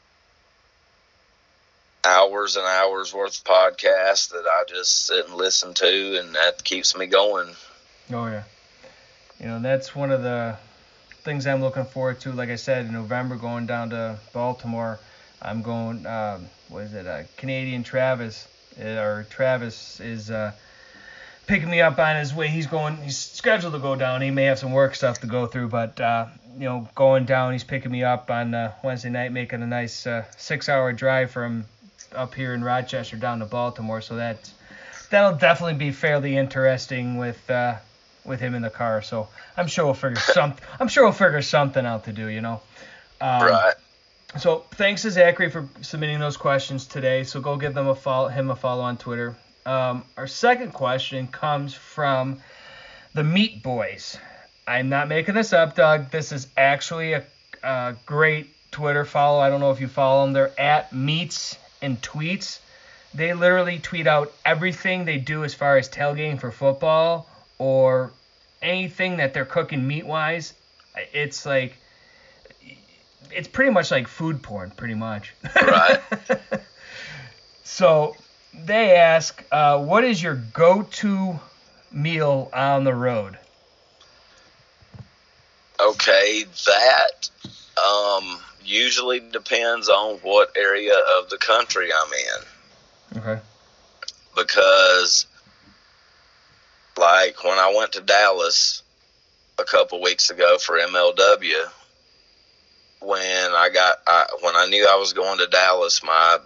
hours and hours worth of podcasts that I just sit and listen to, and that keeps me going. Oh, yeah. You know, that's one of the things I'm looking forward to. Like I said, in November, going down to Baltimore, I'm going, um, what is it, uh, Canadian Travis, uh, or Travis is uh, picking me up on his way. He's going, he's scheduled to go down. He may have some work stuff to go through, but, uh, you know, going down, he's picking me up on uh, Wednesday night, making a nice uh, six-hour drive from up here in Rochester down to Baltimore. So that, that'll definitely be fairly interesting with uh, with him in the car. So I'm sure we'll figure some. I'm sure we'll figure something out to do. You know. Um, right. So thanks to Zachary for submitting those questions today. So go give them a follow, him a follow on Twitter. Um, our second question comes from the Meat Boys. I'm not making this up, Doug. This is actually a, a great Twitter follow. I don't know if you follow them. They're at Meats and Tweets. They literally tweet out everything they do as far as tailgating for football or anything that they're cooking meat-wise. It's like, it's pretty much like food porn, pretty much. Right. So they ask, uh, what is your go-to meal on the road? Okay, that um, usually depends on what area of the country I'm in. Okay. Because, like, when I went to Dallas a couple weeks ago for M L W, when I got, I, when I knew I was going to Dallas, my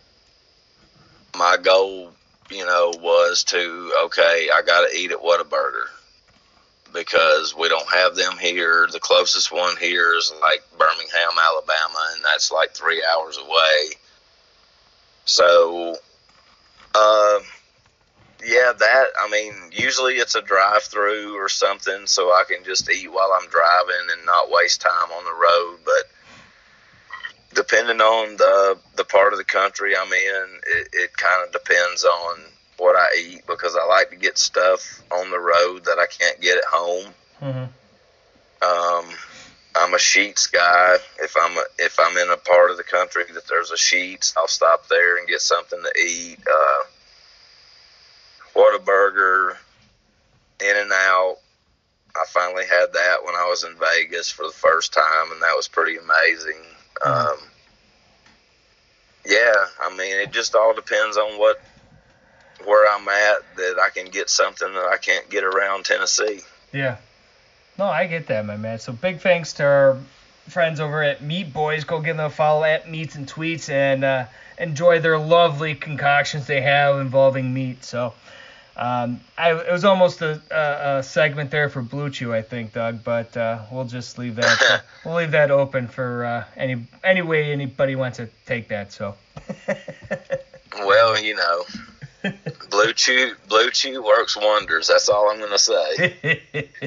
my goal, you know, was to, okay, I got to eat at Whataburger, because we don't have them here. The closest one here is like Birmingham, Alabama, and that's like three hours away. So, uh, yeah, that, I mean, usually it's a drive-through or something, so I can just eat while I'm driving and not waste time on the road. But depending on the the part of the country I'm in, it, it kind of depends on what I eat, because I like to get stuff on the road that I can't get at home. Mm-hmm. Um, I'm a Sheetz guy. If I'm a, if I'm in a part of the country that there's a Sheetz, I'll stop there and get something to eat. Uh, Whataburger, In-N-Out. I finally had that when I was in Vegas for the first time, and that was pretty amazing. Mm-hmm. Um, yeah, I mean, it just all depends on what where I'm at, that I can get something that I can't get around Tennessee. Yeah. No, I get that, my man. So big thanks to our friends over at Meat Boys. Go give them a follow at Meats and Tweets, and uh, enjoy their lovely concoctions they have involving meat. So um, I, it was almost a, a, a segment there for Blue Chew, I think, Doug, but uh, we'll just leave that uh, we'll leave that open for uh, any any way anybody wants to take that. So. Well, you know. Blue Chew, Blue Chew works wonders. That's all I'm going to say.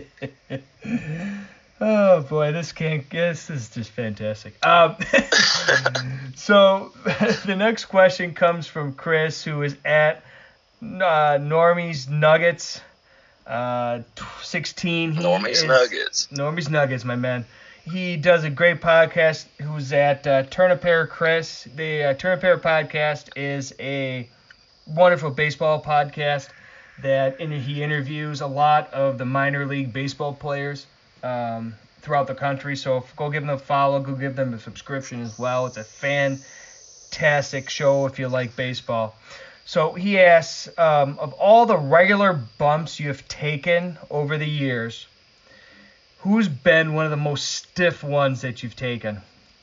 Oh boy, this can't. This is just fantastic. Um, so the next question comes from Chris, who is at uh, Normie's Nuggets, uh, sixteen. He Normie's is, Nuggets. Normie's Nuggets, my man. He does a great podcast. Who's at uh, Turn a Pair Chris. The uh, Turn a Pair podcast is a wonderful baseball podcast that in, he interviews a lot of the minor league baseball players um, throughout the country. So if, go give them a follow, go give them a subscription as well. It's a fantastic show if you like baseball. So he asks, um, of all the regular bumps you have taken over the years, who's been one of the most stiff ones that you've taken?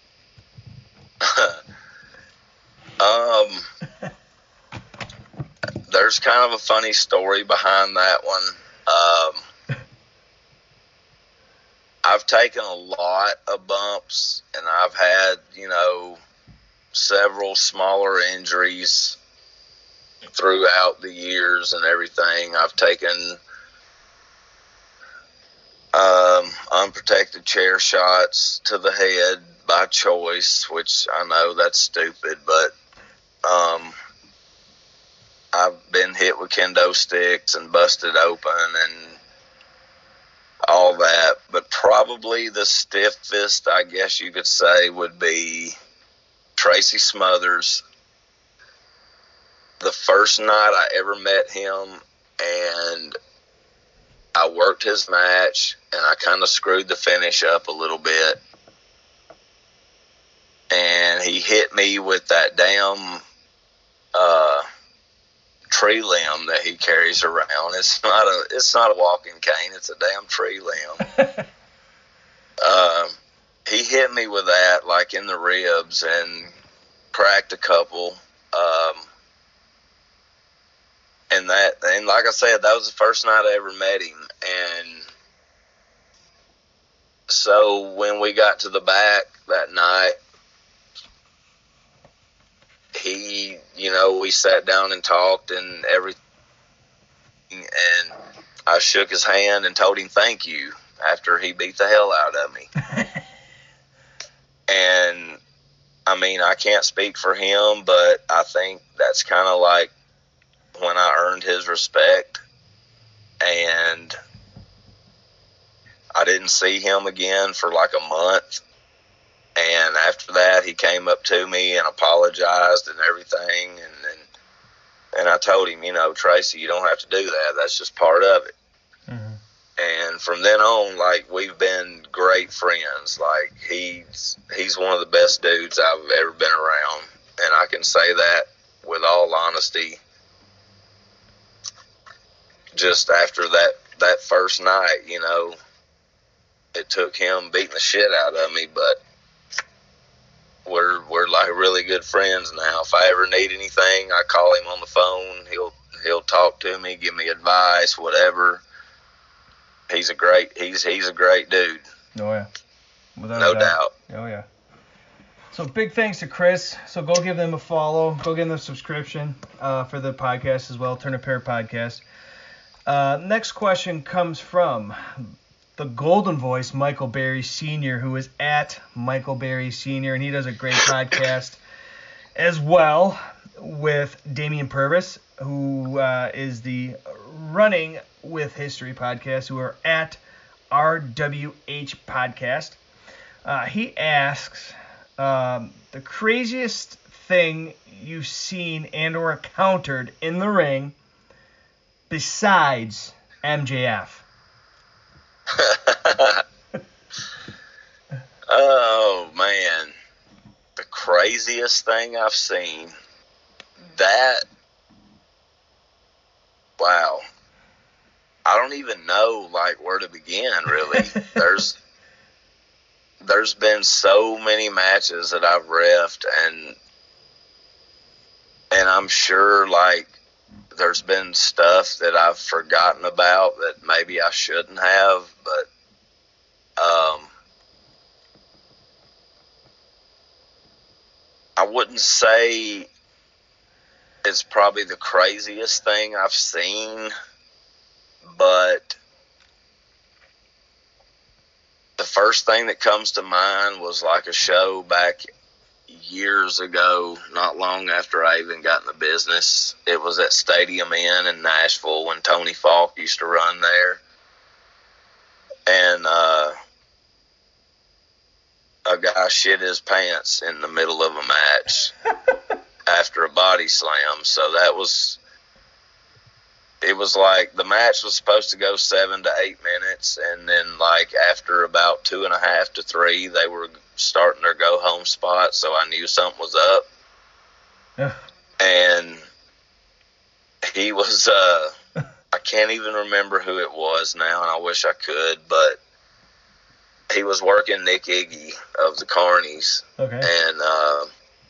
um... There's kind of a funny story behind that one. Um, I've taken a lot of bumps, and I've had, you know, several smaller injuries throughout the years and everything. I've taken um, unprotected chair shots to the head by choice, which I know that's stupid, but um, I've been hit with kendo sticks and busted open and all that. But probably the stiffest, I guess you could say, would be Tracy Smothers. The first night I ever met him, and I worked his match, and I kind of screwed the finish up a little bit. And he hit me with that damn uh, tree limb that he carries around. It's not a it's not a walking cane. It's a damn tree limb. uh, he hit me with that like in the ribs and cracked a couple. Um, and that and like I said, that was the first night I ever met him. And so when we got to the back that night, he, you know, we sat down and talked and everything, and I shook his hand and told him thank you after he beat the hell out of me. And, I mean, I can't speak for him, but I think that's kind of like when I earned his respect. And I didn't see him again for like a month. And after that, he came up to me and apologized and everything. And, and and I told him, you know, Tracy, you don't have to do that. That's just part of it. Mm-hmm. And and from then on, like, we've been great friends. Like, he's he's one of the best dudes I've ever been around, and I can say that with all honesty. Just after that that first night, you know, it took him beating the shit out of me, but we're we're like really good friends now. If I ever need anything, I call him on the phone. He'll he'll talk to me, give me advice, whatever. He's a great he's he's a great dude. Oh yeah, without no a doubt. doubt. Oh yeah. So big thanks to Chris. So go give them a follow. Go give them a subscription uh, for the podcast as well, Turn a Pair Podcast. Uh, next question comes from the Golden Voice, Michael Berry Senior, who is at Michael Berry Senior, and he does a great podcast as well with Damian Purvis, who uh, is the Running with History podcast, who are at R W H Podcast. Uh, he asks, um, the craziest thing you've seen and or encountered in the ring besides M J F. Oh, man. The craziest thing I've seen. That, wow. I don't even know, like, where to begin, really. There's there's been so many matches that I've reffed, and and I'm sure, like, there's been stuff that I've forgotten about that maybe I shouldn't have, but um, I wouldn't say it's probably the craziest thing I've seen, but the first thing that comes to mind was like a show back years ago, not long after I even got in the business. It was at Stadium Inn in Nashville when Tony Falk used to run there. And uh, a guy shit his pants in the middle of a match after a body slam. So that was, it was like the match was supposed to go seven to eight minutes. And then like after about two and a half to three, they were starting their go home spot. So I knew something was up. Yeah. And he was, uh, I can't even remember who it was now, and I wish I could, but he was working Nick Iggy of the Carnies. Okay. And uh,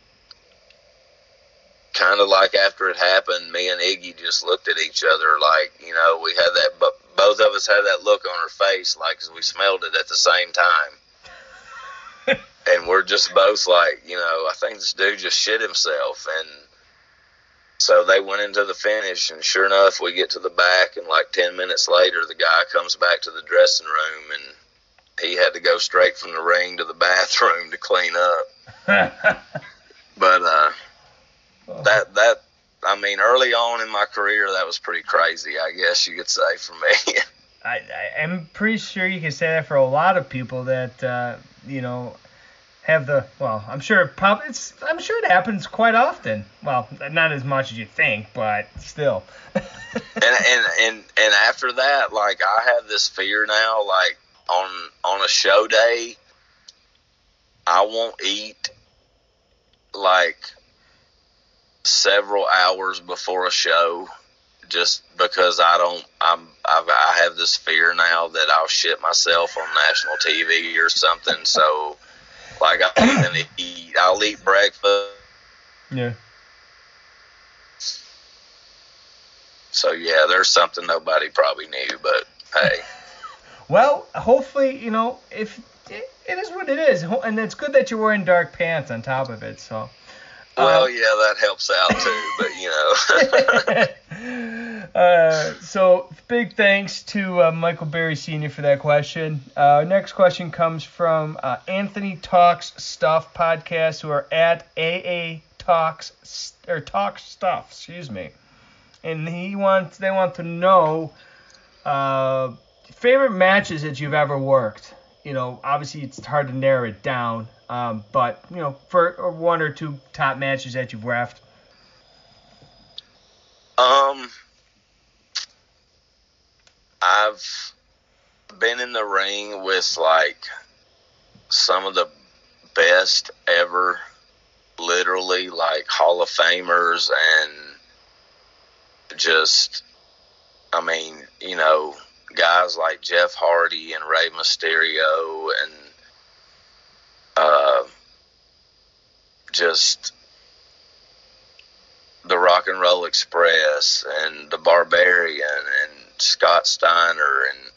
kind of like after it happened, me and Iggy just looked at each other like, you know, we had that, but both of us had that look on our face, like, 'cause we smelled it at the same time. And we're just both like, you know, I think this dude just shit himself. And so they went into the finish, and sure enough, we get to the back, and like ten minutes later, the guy comes back to the dressing room, and he had to go straight from the ring to the bathroom to clean up. But uh, that, that, I mean, early on in my career, that was pretty crazy, I guess you could say, for me. I, I, I'm pretty sure you can say that for a lot of people that, uh, you know, have the, well, I'm sure it probably, it's, I'm sure it happens quite often. Well, not as much as you think, but still. and, and, and, and after that, like, I have this fear now, like, on, on a show day, I won't eat, like, several hours before a show, just because I don't, I'm, I've, I have this fear now that I'll shit myself on national T V or something. So, like, I'll eat, I'll eat breakfast. Yeah. So, yeah, there's something nobody probably knew, but hey. Well, hopefully, you know, if it, it is what it is, and it's good that you're wearing dark pants on top of it, so. Well, uh, yeah, that helps out too, but, you know. uh, so, big thanks to uh, Michael Berry Senior for that question. Uh, next question comes from uh, Anthony Talks Stuff podcast, who are at A A Talks, or Talk Stuff, excuse me. And he wants, they want to know uh, favorite matches that you've ever worked. You know, obviously it's hard to narrow it down, um, but, you know, for one or two top matches that you've reffed. Um, I've been in the ring with, like, some of the best ever, literally, like, Hall of Famers, and just, I mean, you know, guys like Jeff Hardy and Rey Mysterio, and uh, just the Rock and Roll Express and the Barbarian and Scott Steiner, and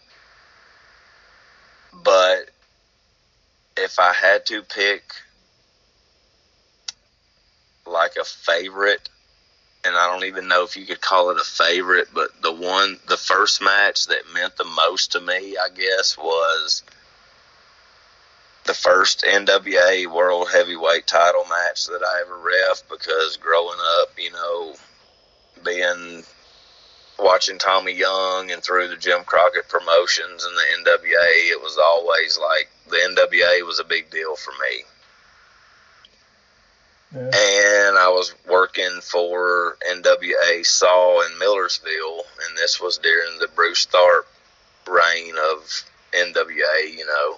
but if I had to pick like a favorite, and I don't even know if you could call it a favorite, but the one, the first match that meant the most to me, I guess, was the first N W A World Heavyweight title match that I ever ref, because growing up, you know, being, watching Tommy Young and through the Jim Crockett promotions and the N W A, it was always like the N W A was a big deal for me. Yeah. And I was working for N W A S A W in Millersville, and this was during the Bruce Tharpe reign of N W A, you know.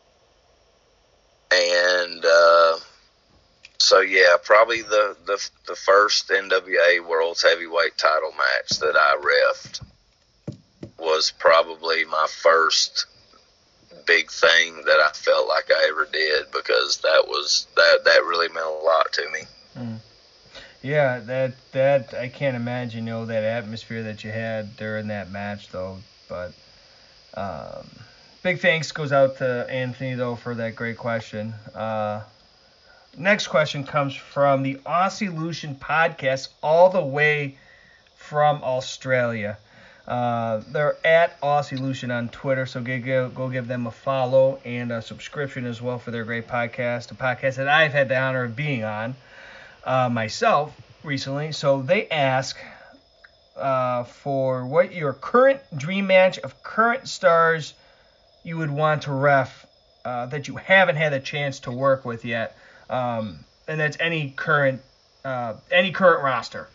And uh, so, yeah, probably the, the the first N W A World's Heavyweight title match that I reffed was probably my first big thing that I felt like I ever did, because that was that that really meant a lot to me. Mm. Yeah, that that I can't imagine, you know, that atmosphere that you had during that match, though. But um, big thanks goes out to Anthony, though, for that great question. Uh, next question comes from the Aussie Lucian podcast, all the way from Australia. Uh, they're at Aussie Lucian on Twitter, so go, go, go give them a follow and a subscription as well for their great podcast, a podcast that I've had the honor of being on uh, myself recently. So they ask uh, for what your current dream match of current stars you would want to ref uh, that you haven't had a chance to work with yet, um, and that's any current uh, any current roster.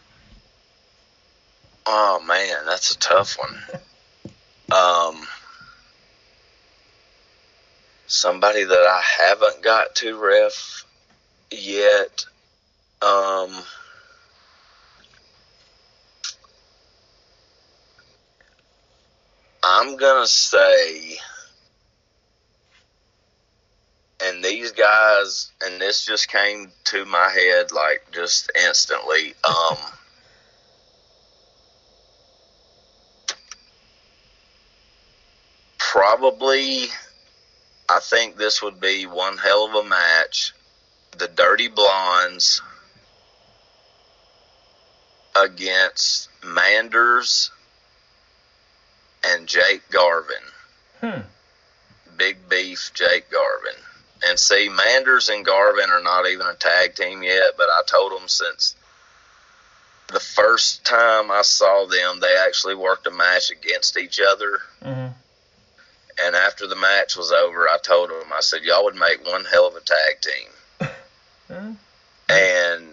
Oh, man, that's a tough one. um, somebody that I haven't got to ref yet. Um, I'm going to say, and these guys, and this just came to my head like just instantly, um, probably, I think this would be one hell of a match. The Dirty Blondes against Manders and Jake Garvin. Hmm. Big Beef Jake Garvin. And see, Manders and Garvin are not even a tag team yet, but I told them since the first time I saw them, they actually worked a match against each other. Mm-hmm. And after the match was over, I told them, I said, y'all would make one hell of a tag team. Mm-hmm. And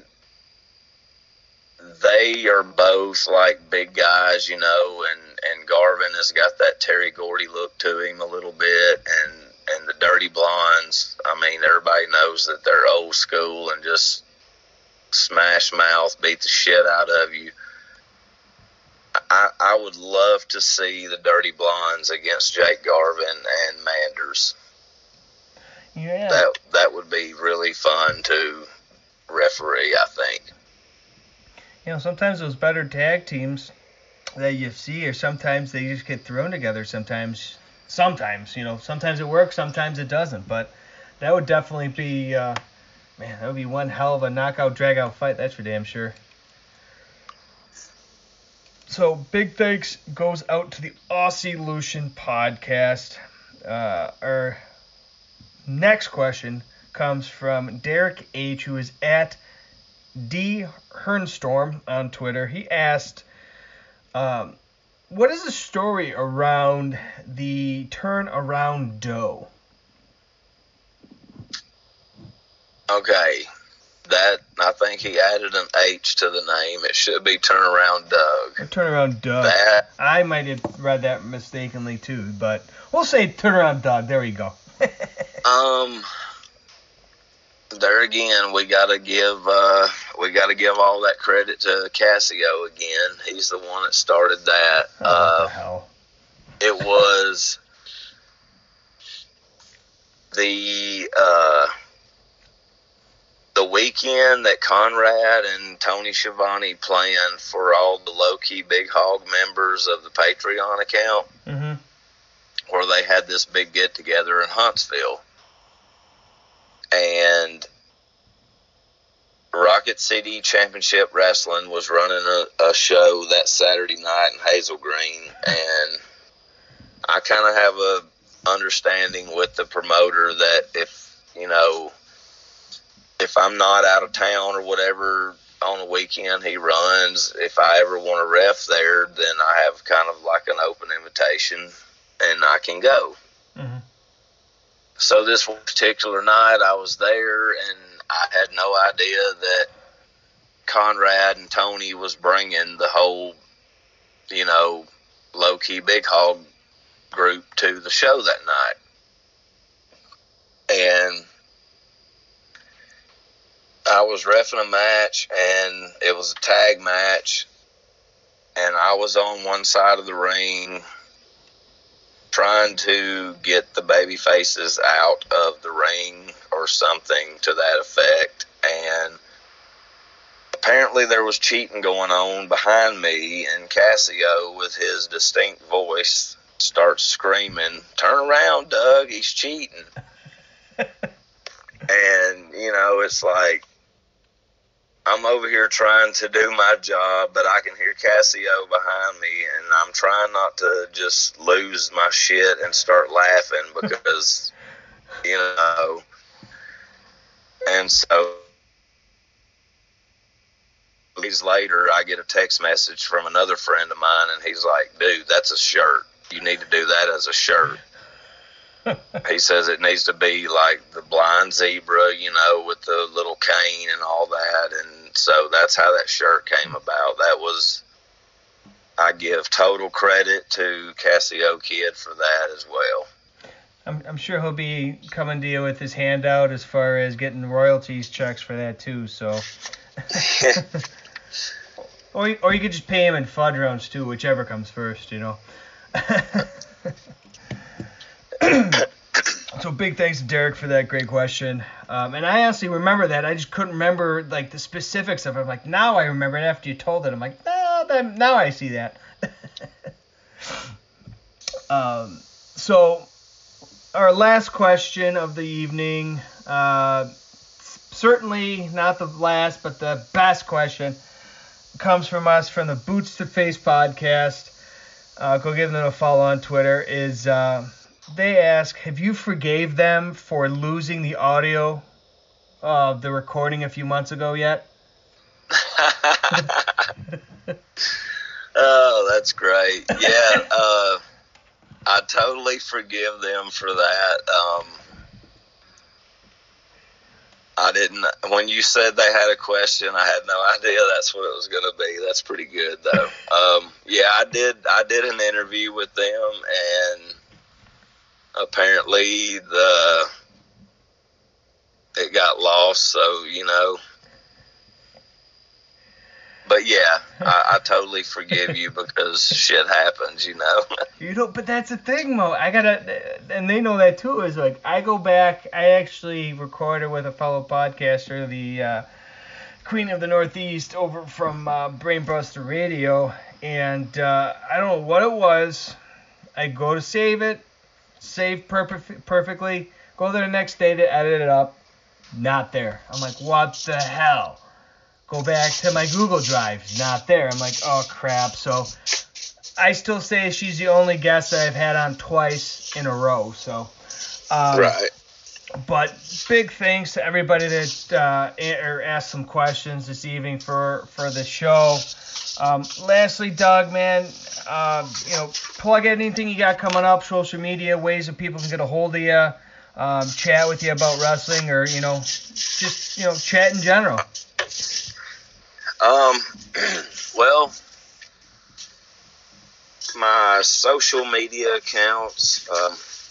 they are both like big guys, you know, and, and Garvin has got that Terry Gordy look to him a little bit, and, and the Dirty Blondes, I mean, everybody knows that they're old school and just smash mouth, beat the shit out of you. I, I would love to see the Dirty Blondes against Jake Garvin and Manders. Yeah. That that would be really fun to referee, I think. You know, sometimes those better tag teams that you see, or sometimes they just get thrown together. Sometimes, sometimes, you know, sometimes it works, sometimes it doesn't. But that would definitely be, uh, man, that would be one hell of a knockout, drag-out fight. That's for damn sure. So big thanks goes out to the Aussie Lucian podcast. Uh, our next question comes from Derek H., who is at D Hernstorm on Twitter. He asked, um, what is the story around the turnaround dough? Okay. that I think he added an H to the name. It should be Turnaround Doug. Turnaround Doug. That, I might have read that mistakenly too, but we'll say Turnaround Doug. There we go. um, there again, we gotta give uh, we gotta give all that credit to Cassio again. He's the one that started that. Oh, uh, what the hell? It was the uh. The weekend that Conrad and Tony Schiavone planned for all the low-key Big Hog members of the Patreon account, mm-hmm. where they had this big get-together in Huntsville. And Rocket City Championship Wrestling was running a, a show that Saturday night in Hazel Green, and I kind of have a understanding with the promoter that if, you know, if I'm not out of town or whatever on a weekend he runs, if I ever want to ref there, then I have kind of like an open invitation and I can go. Mm-hmm. So this particular night I was there and I had no idea that Conrad and Tony was bringing the whole, you know, low-key Big Hog group to the show that night. And I was reffing a match, and it was a tag match, and I was on one side of the ring trying to get the baby faces out of the ring or something to that effect, and apparently there was cheating going on behind me, and Cassio, with his distinct voice, starts screaming, "Turn around, Doug, he's cheating." And, you know, it's like, I'm over here trying to do my job, but I can hear Cassio behind me, and I'm trying not to just lose my shit and start laughing because, you know, and so days later, I get a text message from another friend of mine, and he's like, "Dude, that's a shirt. You need to do that as a shirt." He says it needs to be like the blind zebra, you know, with the little cane and all that. And so that's how that shirt came about. That was, I give total credit to Cassio Kid for that as well. I'm, I'm sure he'll be coming to you with his handout as far as getting royalties checks for that too. So, or or you could just pay him in fudge rounds too, whichever comes first, you know. So big thanks to Derek for that great question. Um, and I honestly remember that. I just couldn't remember like the specifics of it. I'm like, now I remember it after you told it. I'm like, no, then now I see that. um, so our last question of the evening, uh, certainly not the last, but the best question, comes from us from the Boots to Face podcast. Uh, go give them a follow on Twitter. Is uh, they ask, have you forgave them for losing the audio of the recording a few months ago yet? Oh, that's great. Yeah, uh, I totally forgive them for that. Um, I didn't, when you said they had a question, I had no idea that's what it was going to be. That's pretty good, though. Um, yeah, I did, I did an interview with them, and apparently the, it got lost, so, you know. But yeah, I, I totally forgive you because shit happens, you know. You know, but that's the thing, Mo. I gotta, and they know that too. Is like I go back. I actually recorded with a fellow podcaster, the uh, Queen of the Northeast, over from uh, Brainbuster Radio, and uh, I don't know what it was. I go to save it, save perf- perfectly. Go there the next day to edit it up. Not there. I'm like, what the hell? Go back to my Google Drive, not there. I'm like, oh crap. So I still say she's the only guest that I've had on twice in a row. So, um, right. But big thanks to everybody that uh, or asked some questions this evening for for the show. Um, lastly, Doug, man, uh, you know, plug anything you got coming up, social media, ways that people can get a hold of you. um, chat with you about wrestling, or you know, just you know, chat in general. Um, well, my social media accounts, um,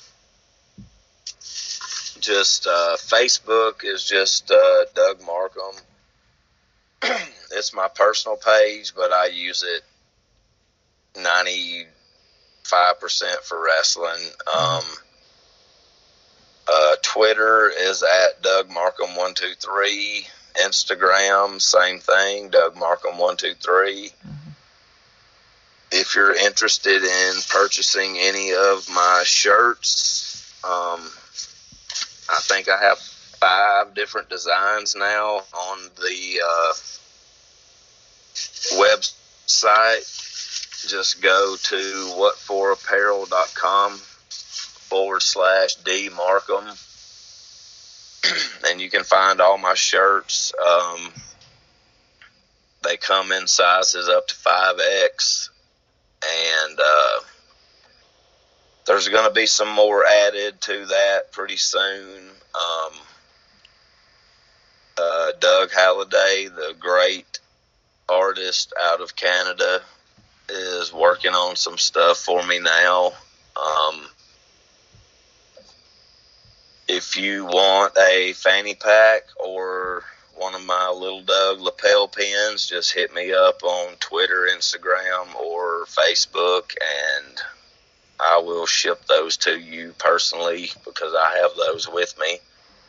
just uh, Facebook is just uh, Doug Markham. It's my personal page, but I use it ninety-five percent for wrestling. Um, uh, Twitter is at Doug Markham one two three. Instagram, same thing, Doug Markham one two three. If you're interested in purchasing any of my shirts, um, I think I have five different designs now on the uh, website. Just go to what for apparel dot com forward slash D Markham, and you can find all my shirts. Um, they come in sizes up to five X, and uh, there's going to be some more added to that pretty soon. Um, uh, Doug Halliday, the great artist out of Canada, is working on some stuff for me now. Um, if you want a fanny pack or one of my Little Doug lapel pins, just hit me up on Twitter, Instagram, or Facebook, and I will ship those to you personally because I have those with me.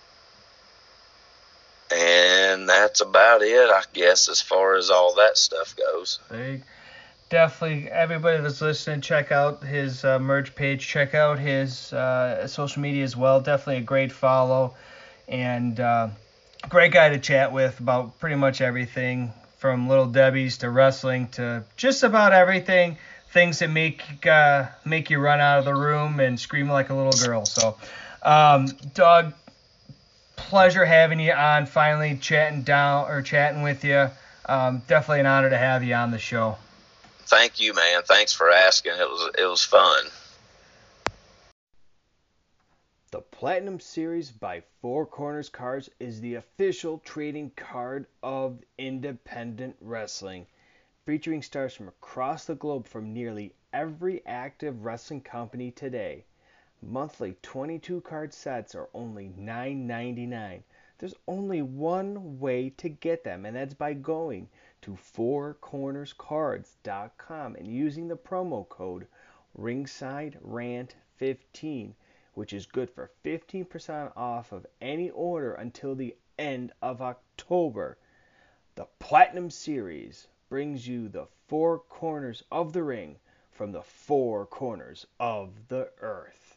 And that's about it, I guess, as far as all that stuff goes. Big. Definitely, everybody that's listening, check out his uh, merch page. Check out his uh, social media as well. Definitely a great follow, and uh, great guy to chat with about pretty much everything, from Little Debbie's to wrestling to just about everything. Things that make uh, make you run out of the room and scream like a little girl. So, um, Doug, pleasure having you on. Finally, chatting down or chatting with you. Um, definitely an honor to have you on the show. Thank you, man. Thanks for asking. It was it was fun. The Platinum Series by Four Corners Cards is the official trading card of independent wrestling, featuring stars from across the globe from nearly every active wrestling company today. Monthly twenty-two card sets are only nine ninety-nine. There's only one way to get them, and that's by going to four corners cards dot com and using the promo code ringside rant fifteen, which is good for fifteen percent off of any order until the end of October. The Platinum Series brings you the four corners of the ring from the four corners of the earth.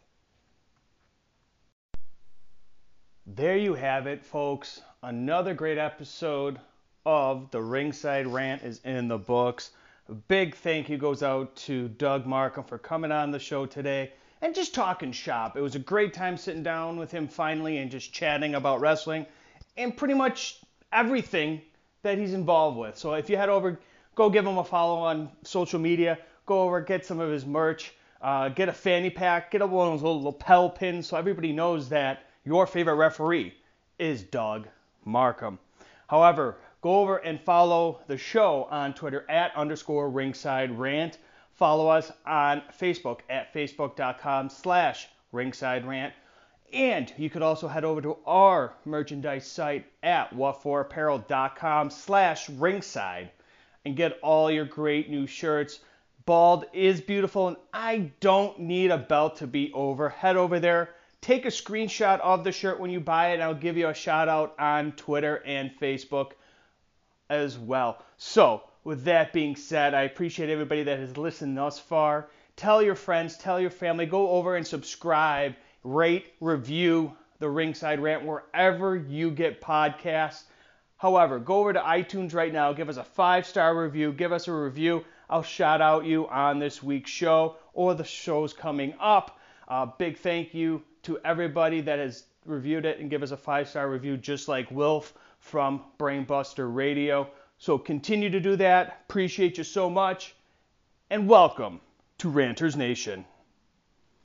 There you have it, folks. Another great episode of the Ringside Rant is in the books. A big thank you goes out to Doug Markham for coming on the show today and just talking shop. It was a great time sitting down with him finally and just chatting about wrestling and pretty much everything that he's involved with. So if you head over, go give him a follow on social media, go over, get some of his merch, uh, get a fanny pack, get one of those little lapel pins so everybody knows that your favorite referee is Doug Markham. However, go over and follow the show on Twitter at underscore ringside rant. Follow us on Facebook at facebook.com slash ringside rant. And you could also head over to our merchandise site at what for apparel dot com slash ringside and get all your great new shirts. Bald is beautiful, and I don't need a belt to be over. Head over there. Take a screenshot of the shirt when you buy it, and I'll give you a shout out on Twitter and Facebook as well. So, with that being said, I appreciate everybody that has listened thus far. Tell your friends, tell your family, go over and subscribe, rate, review the Ringside Rant wherever you get podcasts. However, go over to iTunes right now, give us a five-star review, give us a review. I'll shout out you on this week's show or the shows coming up. Uh, big thank you to everybody that has reviewed it and give us a five-star review, just like Wilf from Brainbuster Radio. So continue to do that. Appreciate you so much. And welcome to Ranters Nation.